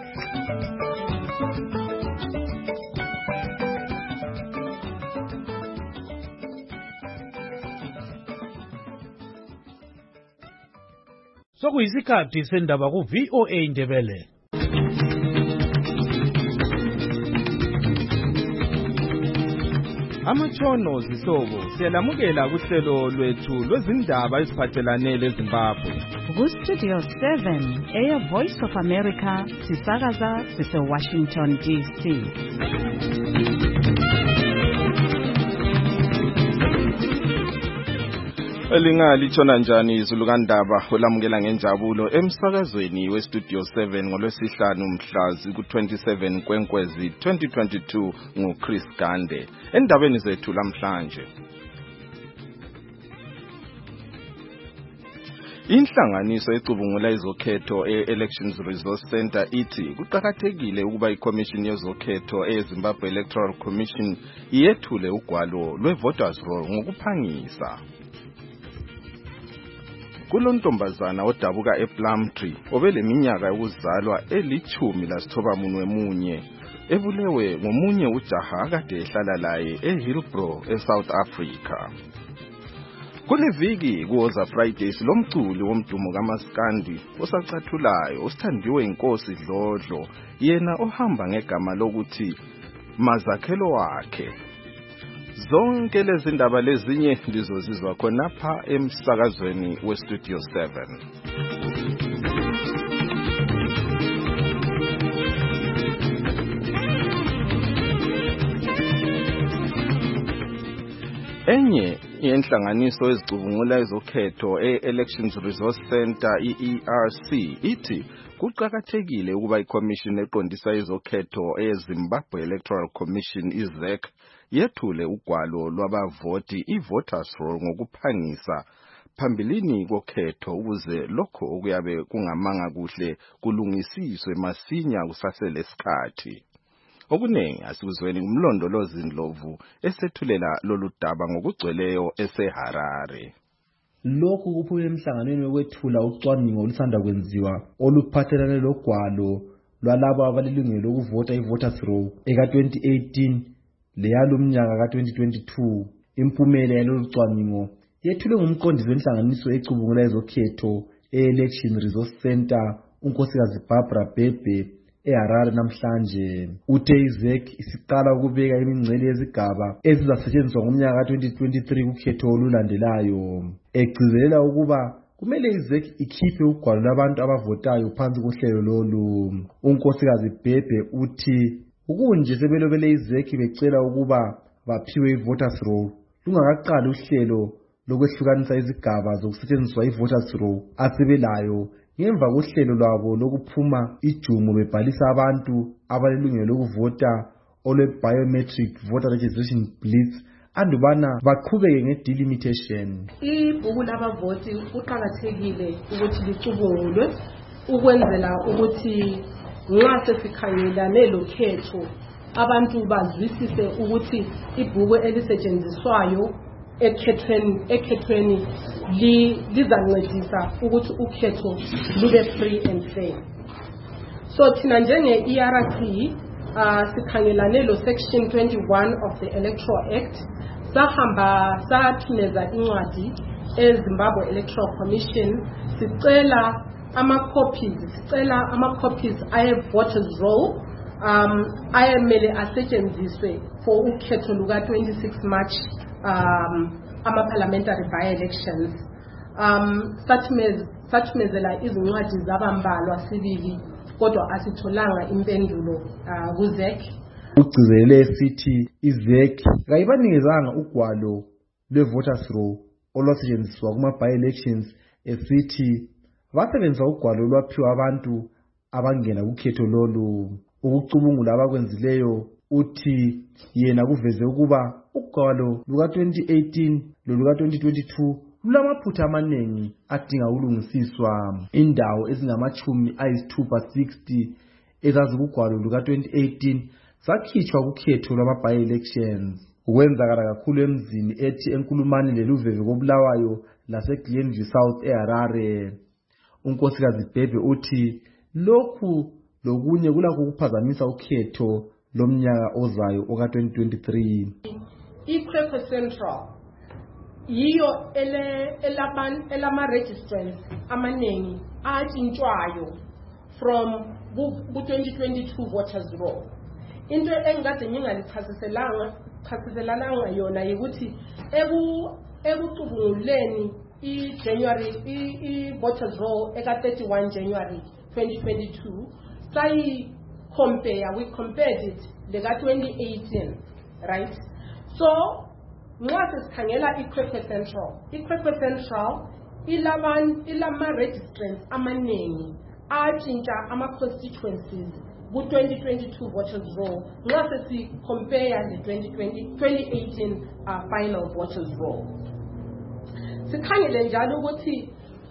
S3: Sokuyisikhathi sendaba ku VOA Ndebele.
S20: Amatshono zihlobo siyalamukela kuhlelo lwethu lwezindaba eziphathelane leZimbabwe.
S2: Ku-Studio 7 eya Voice of America sisakaza sise-Washington DC.
S20: Elingalitshona njani izulu kandaba olamukela ngenjabulo emsakazweni weStudio 7 ngolwesihlanu mhlazi ku27 kwenkwezi 2022 nguChris Gande. Endabeni zethu lamhlanje, inhlanganiso ecubungula izokhetho e-Elections Resource Center ithi kuqakathekile ukuba iCommission yezokhetho eZimbabwe Electoral Commission iyethule ugwalo lwe-voters roll ngokuphangisa. Kulontombazana odabuka ePlumtree obeleminyaka yokuzalwa eli-11 ebulewe ngomunye ujaha kade ehlala laye eHillbrow eSouth Africa. Kuleviki kuwoza Fridays lomculi womdumo kaMaskandi osacathulayo osithandiwe inkosi Dlodlo, yena ohamba ngegama lokuthi Mazakhelo wakhe. Zonke lezi ndaba lezinye ndizozizwa khonapha emsakazweni weStudio 7. Enye yenhlanganiso ezicubungula ezokhetho e-Elections Resource Center ERC ithi kuqakathekile ukuba iCommission eqondisa ezokhetho eZimbabwe Electoral Commission IZEC yethule ugwalo lwabavoti i-voters roll ngokuphangisa phambilini kokhetho ukuze lokho okuyabe kungamanga kuhle kulungisiswe masinya kusaselesikhathi. Okunengi asikuzweni kumlondolozi Ndlovu esethulela lolu daba ngokugcweleyo eseHarare.
S21: Lokhu kuphume emhlanganweni wokwethula ucwaningo olusanda kwenziwa oluphathelane logwalo lwalabo abalilungelo lokuvota i-voters roll eka-2018 leyalo mnyaka ka-2022. Impumela yalolu cwaningo yethulwe ngumqondisi wenhlanganiso ecubungula ezokhetho e-Election Resource Center unkosikazi Barbara Bhebhe eHarare namhlanje. Uthe iZEC isiqala ukubeka imingcele yezigaba ezizasetshenziswa ngomnyaka ka-2023 kukhetho olulandelayo. Egcizelela ukuba kumele iZEC ikhiphe ugwalo lwabantu abavotayo phansi kohlelo lolu. Unkosikazi Bhebhe uthi ukunje sebelobele iZEC becela ukuba baphiwe i-voters roll lungakaqali uhlelo lokwehlukanisa izigaba zokusetshenziswa i-voters roll asebelayo ngemva kohlelo lwabo lokuphuma ijumo bebhalisa abantu abalilungelo lokuvota olwe-biometric voter registration blitz andubana baqhubeke nge-delimitation.
S22: Ibhuku labavoti kuqakathekile ukuthi licubungulwe ukwenzela ukuthi nxa sesikhangelane lokhetho abantu bazwisise ukuthi ibhuku elisetshenziswayo ekhethweni lizancedisa ukuthi ukhetho lube free and fair. So thina njenge-ERC sikhangelane lo section 21 of the Electoral Act sahamba sathumeza incwadi eZimbabwe Electoral Commission sicela ama-copies aye-voters roll ayemele asetshenziswe for ukhetho luka-26 March ama-parliamentary by-elections. Sathumezela izincwadi zabambalwa sibili kodwa asitholanga impendulo kuZEC.
S21: Ugcizelele sithi iZEC kayibanikezanga ugwalo lwe-voters roll olwasetshenziswa kuma-by-elections esithi basebenzisa ugwalo lwaphiwa abantu abangena kukhetho lolu. Ukucubungula abakwenzileyo uthi yena kuveze ukuba ugwalo luka-2018 loluka-2022 lulamaphutha amaningi adinga ukulungisiswa. Indawo ezingama-60 ezazikugwalo luka-2018 zakhitshwa kukhetho lwama-by-elections. Ukwenzakala kakhulu emzini ethi eNkulumani leluveve koBulawayo laseGlenview South eHarare. Unkosikazi Bhebhe uthi lokhu lokunye kulakho ukuphazamisa ukhetho lomnyaka ozayo oka-2023.
S22: iKwekwe Central yiyo elama-registrants amaningi atshintshwayo from ku-2022 voters roll. Into engikade ngingalichasiselalanga yona yikuthi ekucubunguleni i-voters roll eka-31 January 2022 we compared it leka-2018, right? So nxa sesikhangela iKwekwe Central ilama-registrants amaningi atshintsha ama-constituencies ku-2022 voters roll nxa sesi-compare le-2018 final voters roll. Sikhangele njalo ukuthi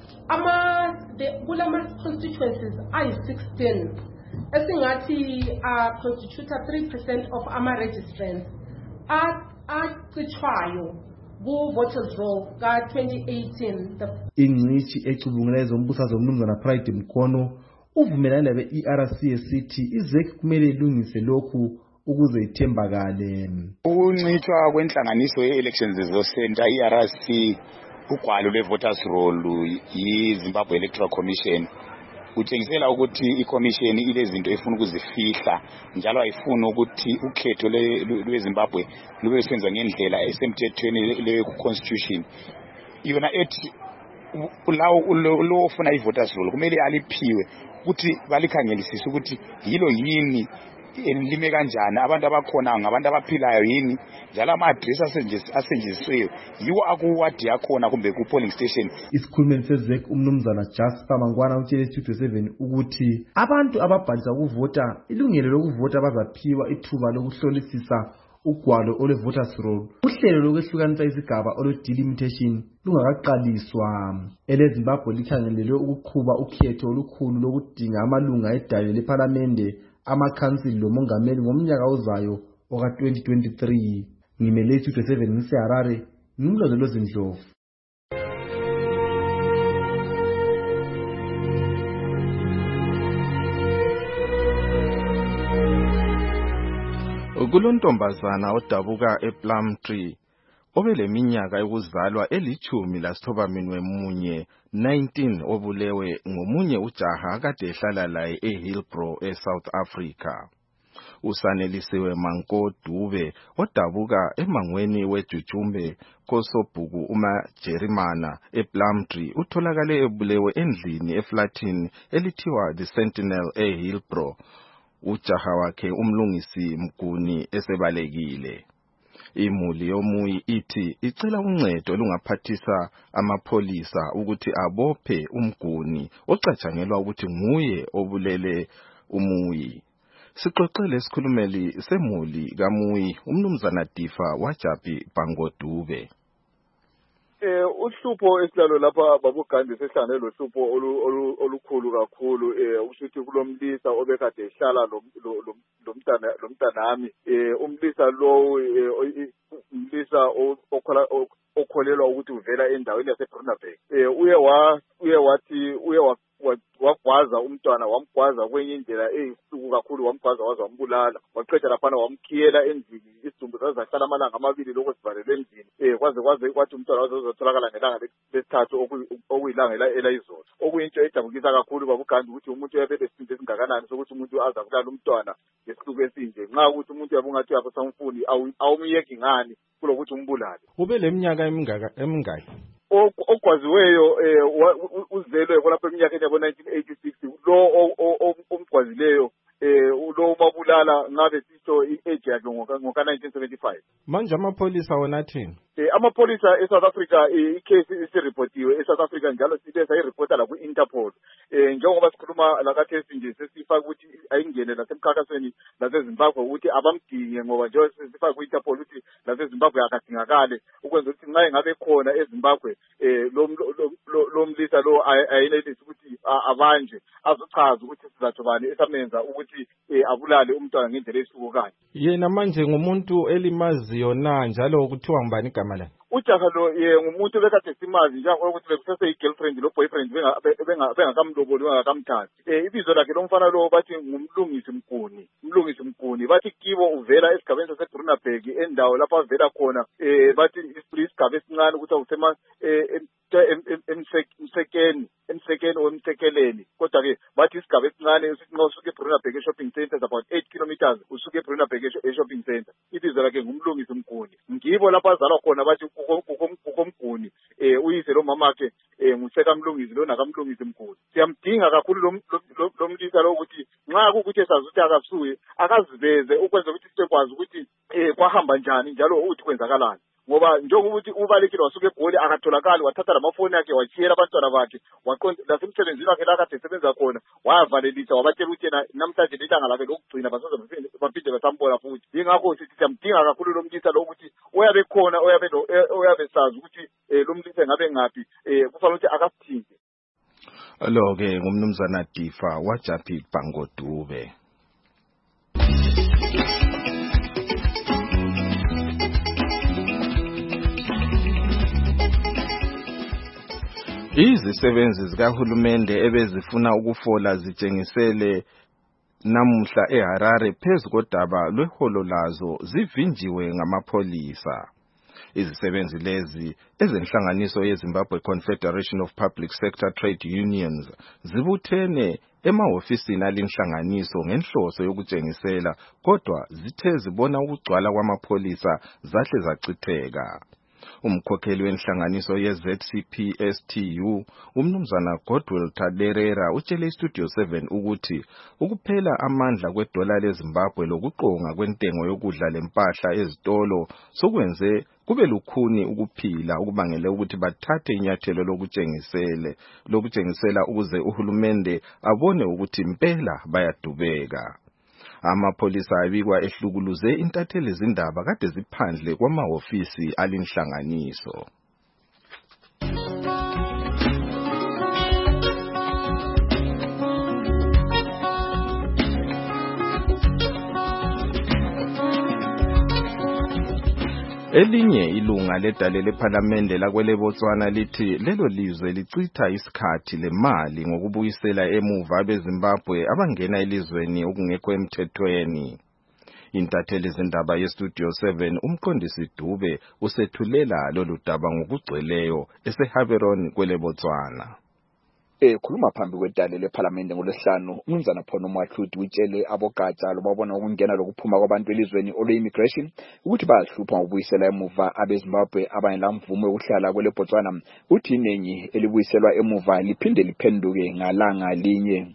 S22: kulama-constituencies ayi-16 esingathi constitute 3% of ama-registrants acitshwayo ku-voters roll ka-2018.
S21: Ingcitshi ecubungula ezombusazwe uMnumzana Pride Mkono uvumelane labe-ERC esithi iZEC kumele ilungise lokhu ukuze ithembakale.
S1: Ukuncitshwa kwenhlanganiso ye-Elections Resource Center ERC ugwalo lwe-voters roll yi-Zimbabwe Electoral Commission kutshengisela ukuthi i-commission ilezinto efuna ukuzifihla njalo ayifuni ukuthi ukhetho lweZimbabwe lube lusenziwa ngendlela esemthethweni le-constitution. Yona ethi lo ofuna i-voters roll kumele aliphiwe ukuthi balikhangelisise ukuthi yilo yini lime kanjani, abantu abakhona ngabantu abaphilayo yini, njalo ama-address asetshenzisiweyo yiwo akuwadi yakhona kumbe ku-polling station.
S21: Isikhulumeli seZEC uMnumzana Jasper Mangwana utshele Studio 7 ukuthi abantu ababhalisa ukuvota ilungelo lokuvota bazaphiwa ithuba lokuhlolisisa ugwalo ole-voters roll. Uhlelo lokwehlukanisa izigaba ole-delimitation lungakaqaliswa. EleZimbabwe likhangelelwe ukuqhuba ukhetho olukhulu lokudinga amalunga edayo lephalamende, amakhansili lomongameli ngomnyaka ozayo oka-2023. Ngimele Studio 7 ngiseHarare, ngimlondolozi Ndlovu.
S20: Kulontombazana odabuka ePlumtree obeleminyaka yokuzalwa eli-11 19 obulewe ngomunye ujaha kade ehlala laye eHillbrow eSouth Africa. Usanelisiwe Manko Dube odabuka emangweni weJujumbe kosobhuku uMajerimana ePlumtree utholakale ebulewe endlini eflatini elithiwa The Sentinel eHillbrow. Ujaha wakhe umlungisi Mguni esebalekile. Imuli yomuyi ithi icela uncedo lungaphathisa amapholisa ukuthi abophe uMguni ocatshangelwa ukuthi nguye obulele umuyi. Sixoxele isikhulumeli semuli kamuyi uMnumzana Difa Wajabi Bangodube.
S6: Uhlupho esilalo lapha babugandi sehlangane lohlupho olukhulu kakhulu ukuthi kulomlisa obekade ehlala lomntanami umlisa lo umlisa okholelwa ukuthi uvela endaweni yaseBrunaberg wagwaza umntwana, wamgwaza kwenye indlela eyisuku kakhulu, wamgwaza waze wambulala, waqeda laphana wamkhiyela endlini. Isidumbu zahlala amalanga amabili lokho sivalelwe endlini kwaze kwathi umntwana waze uzotholakala ngelanga lesithathu okuyilanga elayizolo. Okuyinto edabukisa kakhulu babugandi ukuthi umuntu uyabele isinto esingakanani sokuthi umuntu aza kulala umntwana ngesihluku esinje. Nxa ukuthi umuntu uyabungathi uyasamfuni awumyeki ngani kulokuthi umbulale.
S20: Ube leminyaka emingaki?
S6: Ogwaziweyo uzelwe lapha eminyakeni yabo-1986. Lo omgwazileyo lo mabulala ngabe sisho i-age yakhe ngoka-1975.
S20: Manje amapholisa wona athini?
S6: Amapholisa eSouth Africa icase isiripotiwe eSouth Africa njalo sibe sayiripota la ku-Interpol. Njengoba sikhuluma la case nje sesifaka ukuthi ayingene nasemkhankasweni laseZimbabwe ukuthi abamdinge ngoba nje sesifaka ku-Interpol ukuthi laseZimbabwe akadingakale ukwenza ukuthi nxa engabe khona eZimbabwe lo mlisa lo ayenelisi ukuthi abanje azochaza ukuthi sizathu bani esamenza ukuthi abulale umntwana ngendlela esihlukayo.
S5: Yena manje ngumuntu elimaziyo na njalo kuthiwa ngubani igama lakhe?
S6: Ujaha lo ngumuntu bekade simazi njengokuthi bekusese i-girlfriend lo boyfriend bengakamloboli bengakamthathi. Ibizo lakhe lomfana lo bathi ngumlungisi Mkuni. Bathi kibo uvela esigabeni saseBrunaberg endawo lapho avela khona bathi isigaba esincane ukuthi awusema emsekeni wemsekeleni. Kodwa ke bathi isigaba esincane usithi nxa usuke eBrunaberg shopping center is about 8 kilometers usuke eBrunaberg shopping center. Ibizo lakhe ngumlungisi Mkuni. Ngibo lapho azalwa khona bathi kukomguni uyise lo mamakhe nguseka mlungisi lo nakamlungisi Mkuni. Siyamdinga kakhulu lo mlisa lo ukuthi nxa kukuthi esazuthi akasuye akaziveze ukwenza ukuthi sikwazi ukuthi kwahamba njani njalo uthi kwenzakalani. Ngoba njengokuthi ubalekile wasuke eGoli akatholakali wathatha lamafoni yakhe wachiyela abantwana bakhe waqonda lasemsebenzini wakhe la kade esebenza khona wayavalelisa wabatshela ukuthi yena namhlanje lilanga lakhe lokugcina basoze baphinde basambona futhi. Yingakho sithi siyamdinga kakhulu lo mlisa lo ukuthi oyabe khona oyabe sazi ukuthi lo mlisa ngabe ngaphi kufanele ukuthi akasithinte.
S20: Lo ke ngumnumzana Difa waJaphi Bangodube. Izisebenzi zikahulumende ebezifuna ukufola zitshengisele namuhla eHarare phezu kodaba lweholo lazo zivinjiwe ngamapholisa. Izisebenzi lezi ezenhlanganiso yeZimbabwe Confederation of Public Sector Trade Unions zibuthene emahofisini alinhlanganiso ngenhloso yokutshengisela kodwa zithe zibona ukugcwala kwamapholisa zahle zacitheka. Umkhokheli wenhlanganiso ye-ZCPSTU umnumzana Godwill Taderera utshele iStudio 7 ukuthi ukuphela amandla kwedola leZimbabwe lokuqonga kwentengo yokudla lempahla ezitolo sokwenze kube lukhuni ukuphila okubangele ukuthi bathathe inyathelo lokutshengisela ukuze uhulumende abone ukuthi impela bayadubeka. Amapholisa abikwa ehlukuluze intatheli zindaba kade ziphandle kwamahofisi alinhlanganiso. Elinye ilunga ledale lePhalamende lakwele Botswana lithi lelo lizwe licitha isikhathi lemali ngokubuyisela emuva abeZimbabwe abangena elizweni okungekho emthethweni. Intatheli zindaba yeStudio 7 umqondisi Dube usethulela lolu daba ngokugcweleyo eseHaberon kwele Botswana.
S7: Khuluma phambi kwedale lePhalamende ngolesihlanu umnumzana Phono Mwahludi utshele abogatsha lobabona ukungena lokuphuma kwabantu elizweni ole-immigration ukuthi bayahlupha ngokubuyisela emuva abeZimbabwe abanela mvumo yokuhlala kwele Botswana uthi iningi elibuyiselwa emuva liphinde liphenduke ngalanga linye.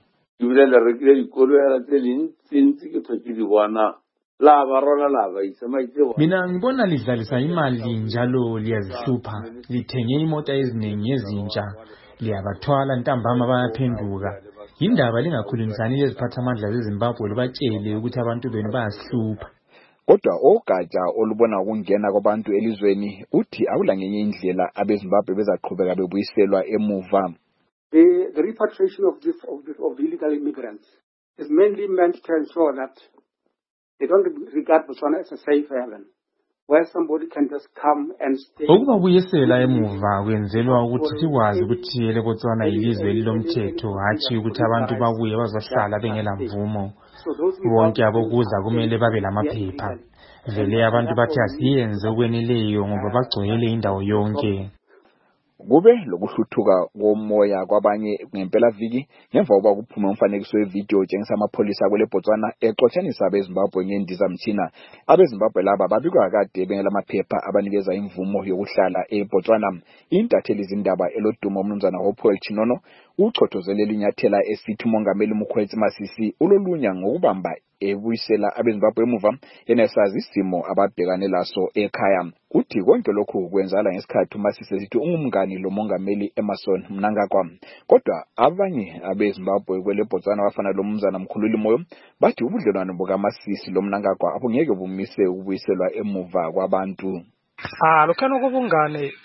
S23: Mina ngibona lidlalisa imali njalo liyazihlupha lithenge imota eziningi ezintsha liyabathwala ntambama bayaphenduka. Indaba lingakhulumisani leziphathamandla zeZimbabwe libatshele ukuthi abantu benu bayasihlupha.
S7: Kodwa ogatsha olubona ukungena kwabantu elizweni uthi awula ngenye indlela abeZimbabwe bezaqhubeka bebuyiselwa emuva.
S24: The repatriation of the illegal immigrants is mainly meant to ensure that they don't regard Botswana as a safe haven, where somebody can just come and stay.
S23: Ukubuyisela emuva kwenzelwa ukuthi sikwazi ukuthi leBotswana ilizwe lilomthetho hatshi ukuthi abantu babuye bazohlala bengela mvumo. Bonke abokuza kumele babe lamaphepha. Vele abantu bathi asiyenze okweneleyo ngoba bagcwele indawo yonke.
S7: Kube lokuhluthuka komoya kwabanye ngempela viki ngemva kokuba kuphume umfanekiso wevideo otshengisa amapholisa kwele Botswana exotshanisa abeZimbabwe ngendizamtshina. AbeZimbabwe laba babikwa kade bengela maphepha abanikeza imvumo yokuhlala eBotswana. Intatheli zindaba elodumo umnumzana Hopewell Chinono uchothozele linyathela esithi umongameli Mokgweetsi Masisi ulolunya ngokubamba ebuyisela abeZimbabwe emuva yenesazi isimo ababhekane laso ekhaya. Uthi konke lokhu kwenzala ngesikhathi uMasisi esithi ungumngani lo mongameli Emmerson Mnangagwa. Kodwa abanye abeZimbabwe kwele Botswana bafana lo mnumzana Mkhululi Moyo bathi ubudlelwano bukaMasisi lo Mnangagwa abungeke bumise ukubuyiselwa emuva kwabantu.
S25: Lokhana kobungane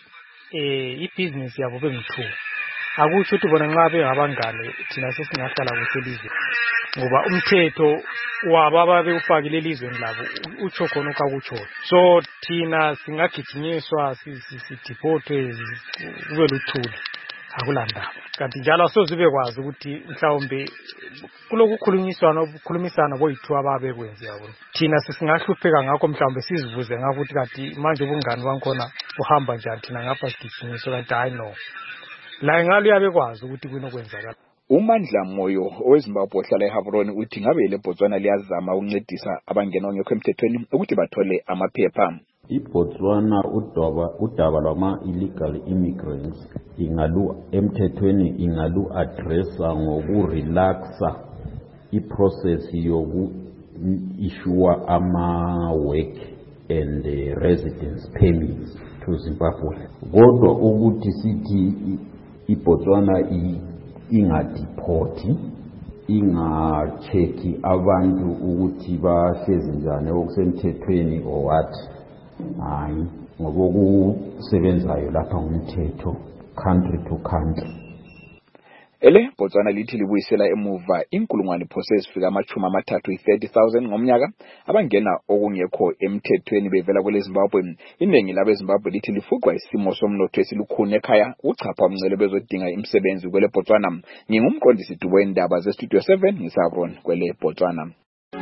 S9: ibhizinisi yabo bengu-2 akutsho ukuthi bona nxa bengabangane thina sesingahlala kuhle elizweni ngoba umthetho wabo ababewufakile elizweni labo utsho khona okakutshoyo so thina singagijinyiswa sidiphotwe kube luthuli akulandaba kanti njalo asoze bekwazi ukuthi mhlawumbe kulokukhulumisana boyithu ababekwenzi yabona thina sisingahlupheka ngakho mhlawumbe sizivuze ngakho ukuthi kanti manje ubungani bankhona buhamba njani thina ngapha sigijinyiswa kanti hayi no la ngalo yabekwazi ukuthi kunokwenzakala.
S7: uMandla Moyo oweZimbabwe ohlala eHavroni uthi ngabe leBotswana liyazama ukuncedisa abangena ongekho emthethweni ukuthi bathole amaphepha.
S10: iBotswana udaba lwama-illegal immigrants emthethweni ingalu-addressa ngokurelaxa iprocess yoku-issue ama-work and residence permits to Zimbabwe. Kodwa ukuthi sithi iBotswana ingadipoti ingacheki abantu ukuthi bahlezi njani okusemthethweni or what hayi ngokusebenzayo lapha ngumthetho country to country.
S7: Botswana lithi libuyisela emuva inkulungwane process fika amachuma amathathu 30,000 ngomnyaka abangena okungekho emthethweni bevela kwele Zimbabwe. Iningi labe Zimbabwe lithi lifuqwa isimo somnotho esilukhuni ekhaya uchapha umncele bezodinga imisebenzi kwele Botswana. Ngingumqondisi Dubo endaba ze Studio 7 ngisabron kwele Botswana.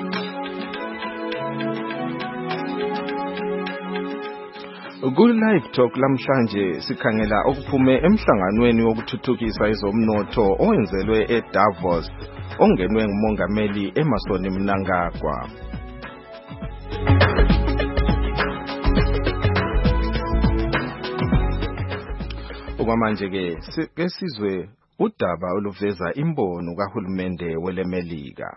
S20: Ku-Live Talk lamhlanje sikhangela okuphume emhlanganweni wokuthuthukisa ezomnotho owenzelwe eDavos ongenwe ngumongameli Emmerson Mnangagwa. Okwamanje ke sizwe udaba oluveza imbono kahulumende weleMelika.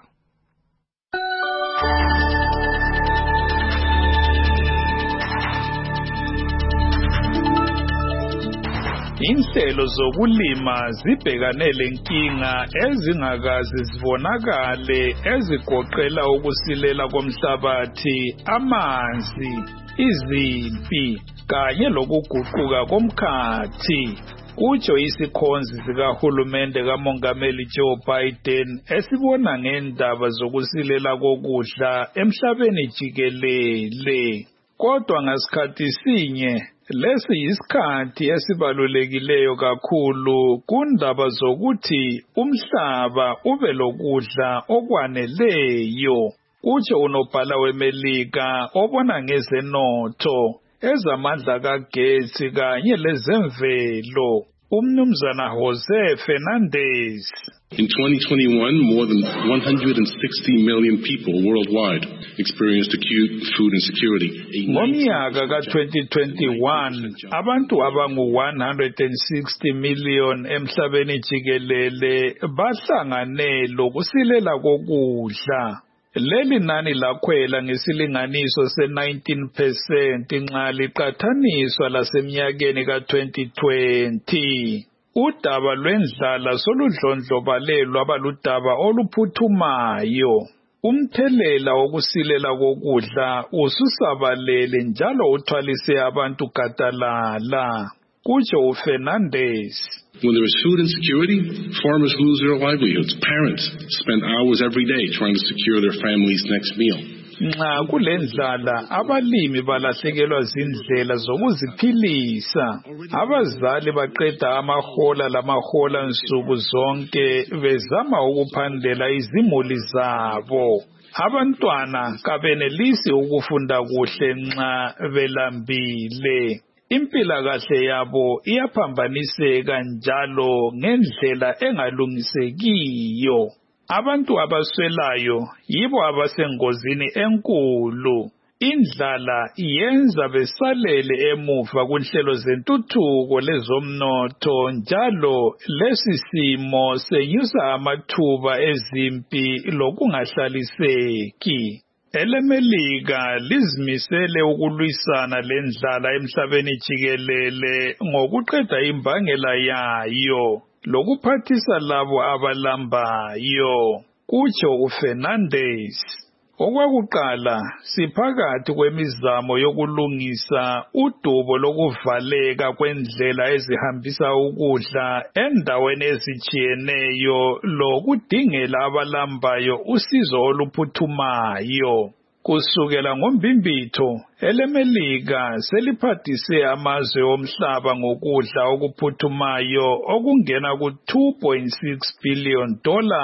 S11: Inhlelo zokulima zibhekane lenkinga ezingakazi zibonakale ezigoqela ukusilela komhlabathi, amanzi, izimpi kanye lokuguquka komkhathi. Kutsho isikhonzi sikahulumende kamongameli Joe Biden esibona ngendaba zokusilela kokudla emhlabeni jikelele. Kodwa ngasikhathi sinye lesi yisikhathi esibalulekileyo kakhulu kundaba zokuthi umhlaba ube lokudla okwaneleyo. Kutsho unobhala weMelika obona ngezenotho, ezamandla kagetsi kanye lezemvelo, uMnumzana Jose Fernandez.
S12: In 2021, more than 160 million people worldwide experienced acute food insecurity.
S11: Ngomnyaka ka-2021, abantu abangu-160 million emhlabeni jikelele bahlangane lokusilela kokudla. Leli nani lakhwela ngesilinganiso se-19% nxa liqathaniswa lasemnyakeni ka-2020. Udaba lwendlala soludlondlobalelwa baludaba oluphuthumayo. Umthelela wokusilela kokudla ususabalele njalo uthwalise abantu gadalala. Kutsho uFernandez.
S12: When there is food insecurity, farmers lose their livelihoods. Parents spend hours every day trying to secure their family's next meal.
S11: Nxa kulendlala abalimi balahlekelwa zindlela zokuziphilisa. Abazali baqeda amahola lamahola nsuku zonke bezama ukuphandela izimuli zabo. Abantwana kabenelisi ukufunda kuhle nxa belambile. Impilakahle yabo iyaphambaniseka njalo ngendlela engalungisekiyo. Abantu abaswelayo yibo abasengozini enkulu. Indlala yenza besalele emuva kunhlelo zentuthuko lezomnotho njalo lesi simo senyusa amathuba ezimpi lokungahlaliseki. EleMelika lizimisele ukulwisana lendlala emhlabeni jikelele ngokuqeda imbangela yayo lokuphathisa labo abalambayo. Kutsho uFernandez. Okwakuqala siphakathi kwemizamo yokulungisa udubo lokuvaleka kwendlela ezihambisa ukudla endaweni ezitshiyeneyo lokudingela abalambayo usizo oluphuthumayo. Kusukela ngoMbimbitho, eleMelika seliphathise amazwe omhlaba ngokudla okuphuthumayo okungena ku$2.6 billion.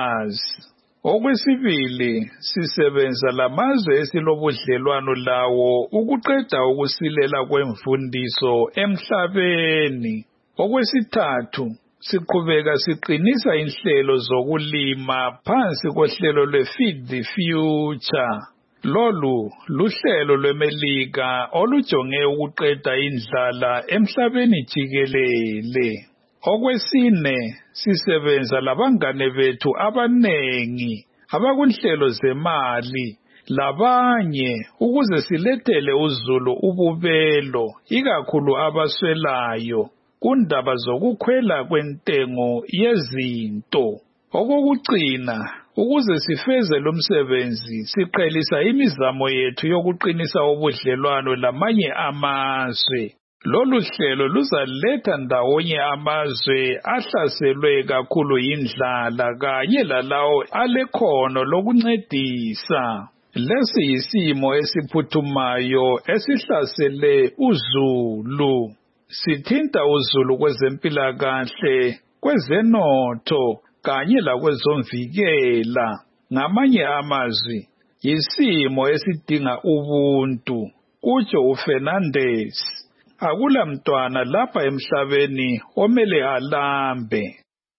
S11: Okwesibili, sisebenza lamazwe esilobudlelwano lawo ukuqeda ukusilela kwemfundiso emhlabeni. Okwesithathu, siqhubeka siqinisa inhlelo zokulima phansi kohlelo lwe-Feed the Future. Lolu luhlelo lweMelika olujonge ukuqeda indlala emhlabeni jikelele. Okwesine, sisebenza labangane bethu abanengi abakunhlelo zemali labanye ukuze silethele uzulu ububelo ikakhulu abaswelayo kundaba zokukhwela kwentengo yezinto. Okokugcina, ukuze sifeze lo msebenzi siqhelisa imizamo yethu yokuqinisa ubudlelwano lamanye amazwe. Lolu hlelo luzaletha ndawonye amazwe ahlaselwe kakhulu yindlala kanye lalawo alekhono lokuncedisa. Lesi yisimo esiphuthumayo esihlasele uzulu. Sithinta uzulu kwezempilakahle, kwezenotho kanye lakwezomvikela. Ngamanye amazwi, yisimo esidinga ubuntu, kutsho uFernandes. Akula mntwana lapha emhlabeni omele alambe.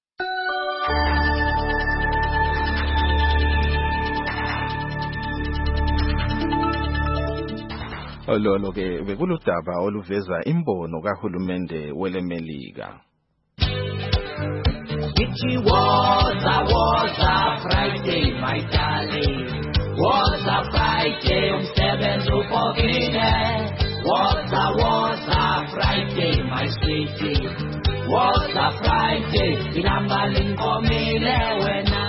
S20: Lolo ke bekuludaba oluveza imbono kahulumende weleMelika.
S8: It was a Friday, my darling. Was a Friday, umsebenzi upokile. Was a Friday, my sweetie. Was a Friday, inamba linkomile wena.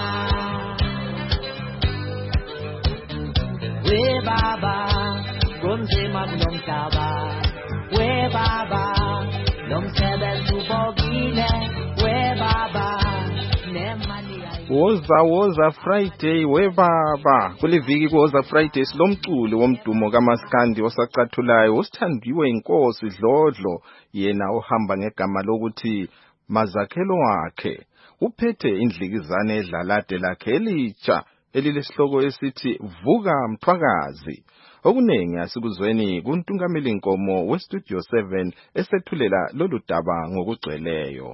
S8: We baba, kunzima kunomhlaba. We baba, nomsebenzi upokile. We baba, nemali
S20: Woza Friday webaba kuliviki kuwoza Friday silomculo womdumo kaMaskandi osacathulayo osithandiwe inkosi Dlodlo yena ohamba ngegama lokuthi Mazakhelo wakhe uphethe indlikizane edlalade lakhe elitsha elilesihloko esithi Vuka Mthwakazi. Okunengi asikuzweni kuntungameli inkomo weStudio 7 esethulela lolu daba ngokugcweleyo.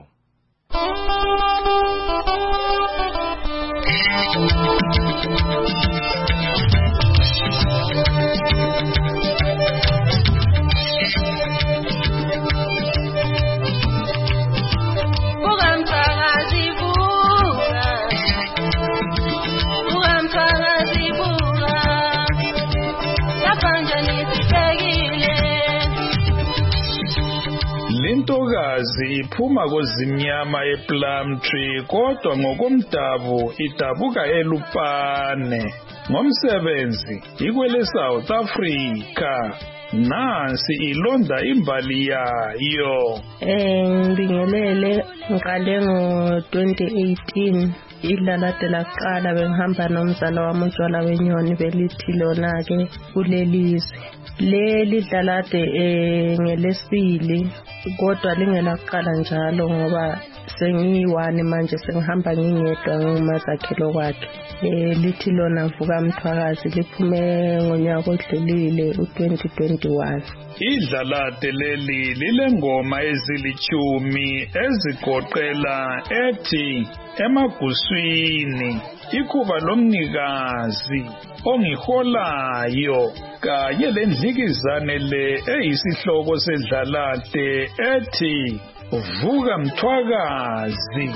S11: Lentokazi iphuma kozimnyama ePlum Tree kodwa ngokomdabu idabuka eLupane. Ngomsebenzi ikwele South Africa. Nansi ilonda imbali yayo.
S13: Ngibingelele ngiqale ngo-2018 idlalade laqala bengihamba nomzala wami uNtshwala wenyoni belithi lona ke kulelizwe. Leli dlalade ngelesibili kodwa lingelaqala njalo ngoba sengiyi-1 manje sengihamba ngingedwa nguMazakhelo kwakhe. Lithi lona Vuka Mthwakazi liphume ngonyaka odlulile u-2021.
S11: Idlalade leli lilengoma ezilithumi ezigoqela ethi Emaguswini, Ikhuba lomnikazi, Ongiholayo kanye lendlikizane le eyisihloko sedlalade ethi Vuka Mthwakazi.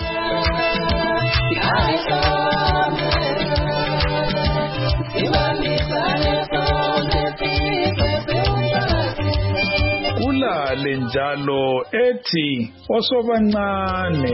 S11: Kulale njalo ethi Osobancane.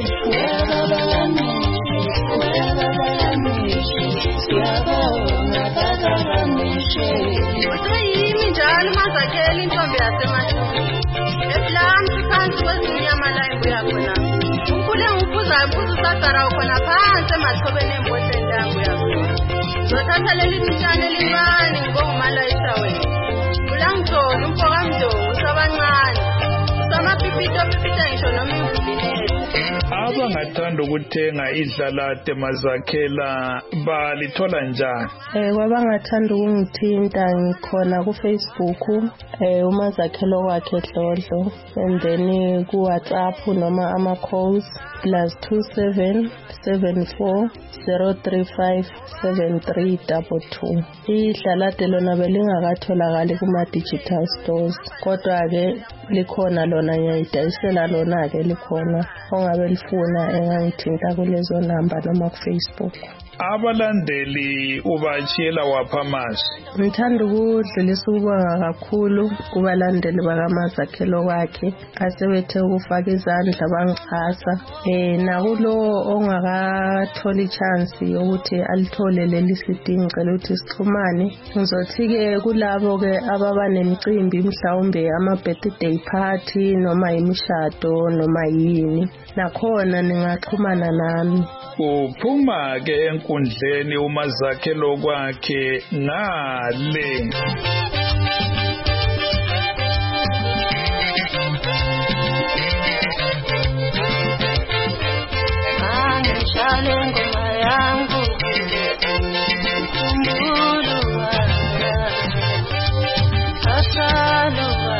S14: Uzara ukhona phansi emathobeni embothe ndangu yakho. Zothatha leli thitshane elincane ngokumalayisa wena. Ulangizona umfoka mdongo usabancane. Usamaphipito ngisho noma imvubinete.
S11: Abangathanda ukuthenga idlalate Mazakhela balithola njani?
S13: Kwabangathanda ukungithinta ngikhona ku-Facebook uMazakhela wakhe Dlodlo, and then ku-WhatsApp noma ama-calls +27 74 035 7322. Idlalate lona belingakatholakali kuma-digital stores, kodwa-ke likhona lona, ngiyayidayisela lona-ke likhona. Ongabe lifuna engangithinta kulezo namba noma ku-Facebook.
S11: Abalandeli ubashiyela wapha amazwi?
S13: Ngithanda ukudlulisa ukubonga kakhulu kubalandeli bakaMazakhela wakhe asebethe ukufaka izandla bangixhasa. Nakulo ongakatholi ichance yokuthi alithole leli CD ngicela ukuthi sixhumane. Ngizothi-ke kulabo-ke ababa nemicimbi mhlawumbe ama-birthday party noma imishado noma yini, nakhona ningaxhumana nami.
S11: Uphuma-ke enkundleni uMazakhela kwakhe ngale.
S14: Angishale ngoma yangu kumbuluwa asaluwa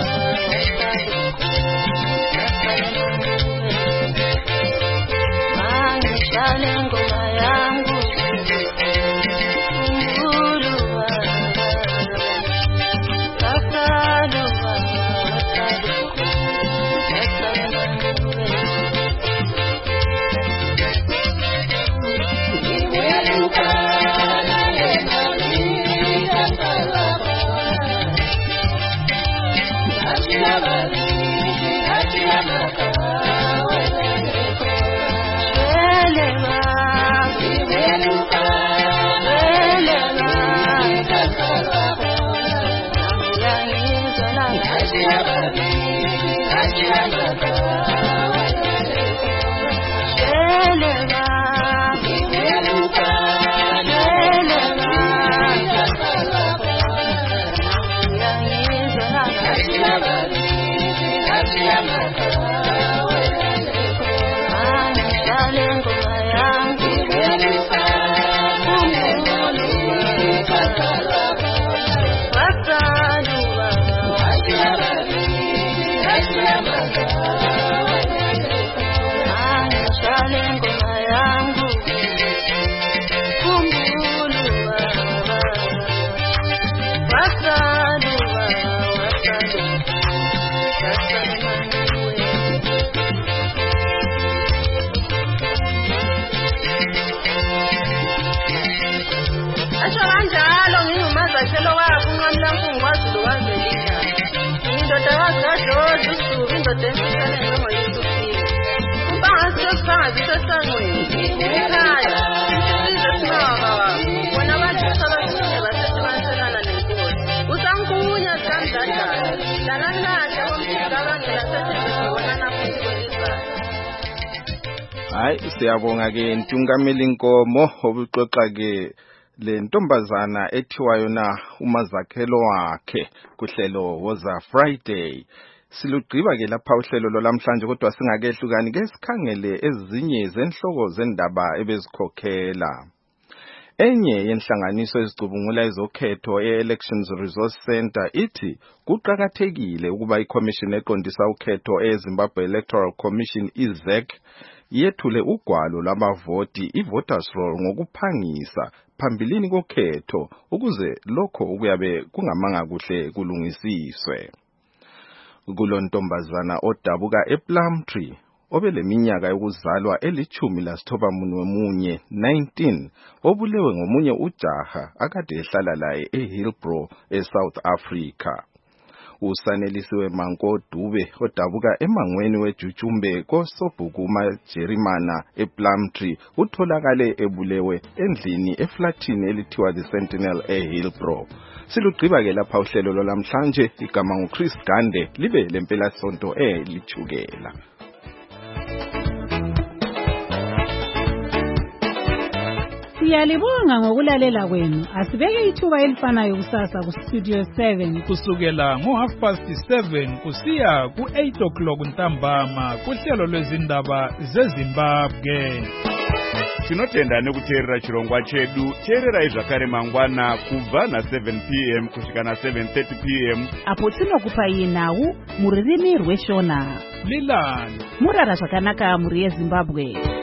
S14: angishale ngoma yangu kumbuluwa asaluwa
S20: Hayi siyabonga ke Ntungameli Nkomo obuxoxa ke le ntombazana ethiwa yona uMazakhela wakhe kuhlelo Woza Friday. Silugqiba ke lapha uhlelo lolamhlanje kodwa singakehlukani ke sikhangele ezinye zenhloko zendaba ebezikhokhela. Enye yenhlanganiso ezicubungula ezokhetho e-Elections Resource Center ithi kuqakathekile ukuba iCommission eqondisa ukhetho eZimbabwe Electoral Commission IZEC yethule ugwalo lwabavoti i-voters roll ngokuphangisa phambilini kokhetho ukuze lokho okuyabe kungamanga kuhle kulungisiswe. Kulontombazana odabuka ePlumtree obeleminyaka yokuzalwa eli-19 obulewe ngomunye ujaha akade ehlala laye eHillbrow eSouth Africa. Usanelisiwe Manko Dube odabuka emangweni weJujumbe koSobhukuma Jerimana ePlumtree utholakale ebulewe endlini eflatini elithiwa The Sentinel eHillbrow. Silugqiba ke lapha uhlelo lwalamhlanje, igama nguChris Gande, libe lempela sonto elithukela.
S2: Siyalibonga ngokulalela kwenu. Asibeke ithuba elifanayo kusasa ku Studio 7
S11: kusukela ngo7:30 kusiya ku8 ntambama kuhlelo lwezindaba zeZimbabwe.
S15: Tinotenda nekuteerera chirongwa chedu. Teererai zvakare mangwana kubva na7 p.m. kusvika na7:30 p.m.
S2: apo tinokupai nhau muririmi rweshona.
S11: Lilani
S2: murara zvakanaka muri yeZimbabwe.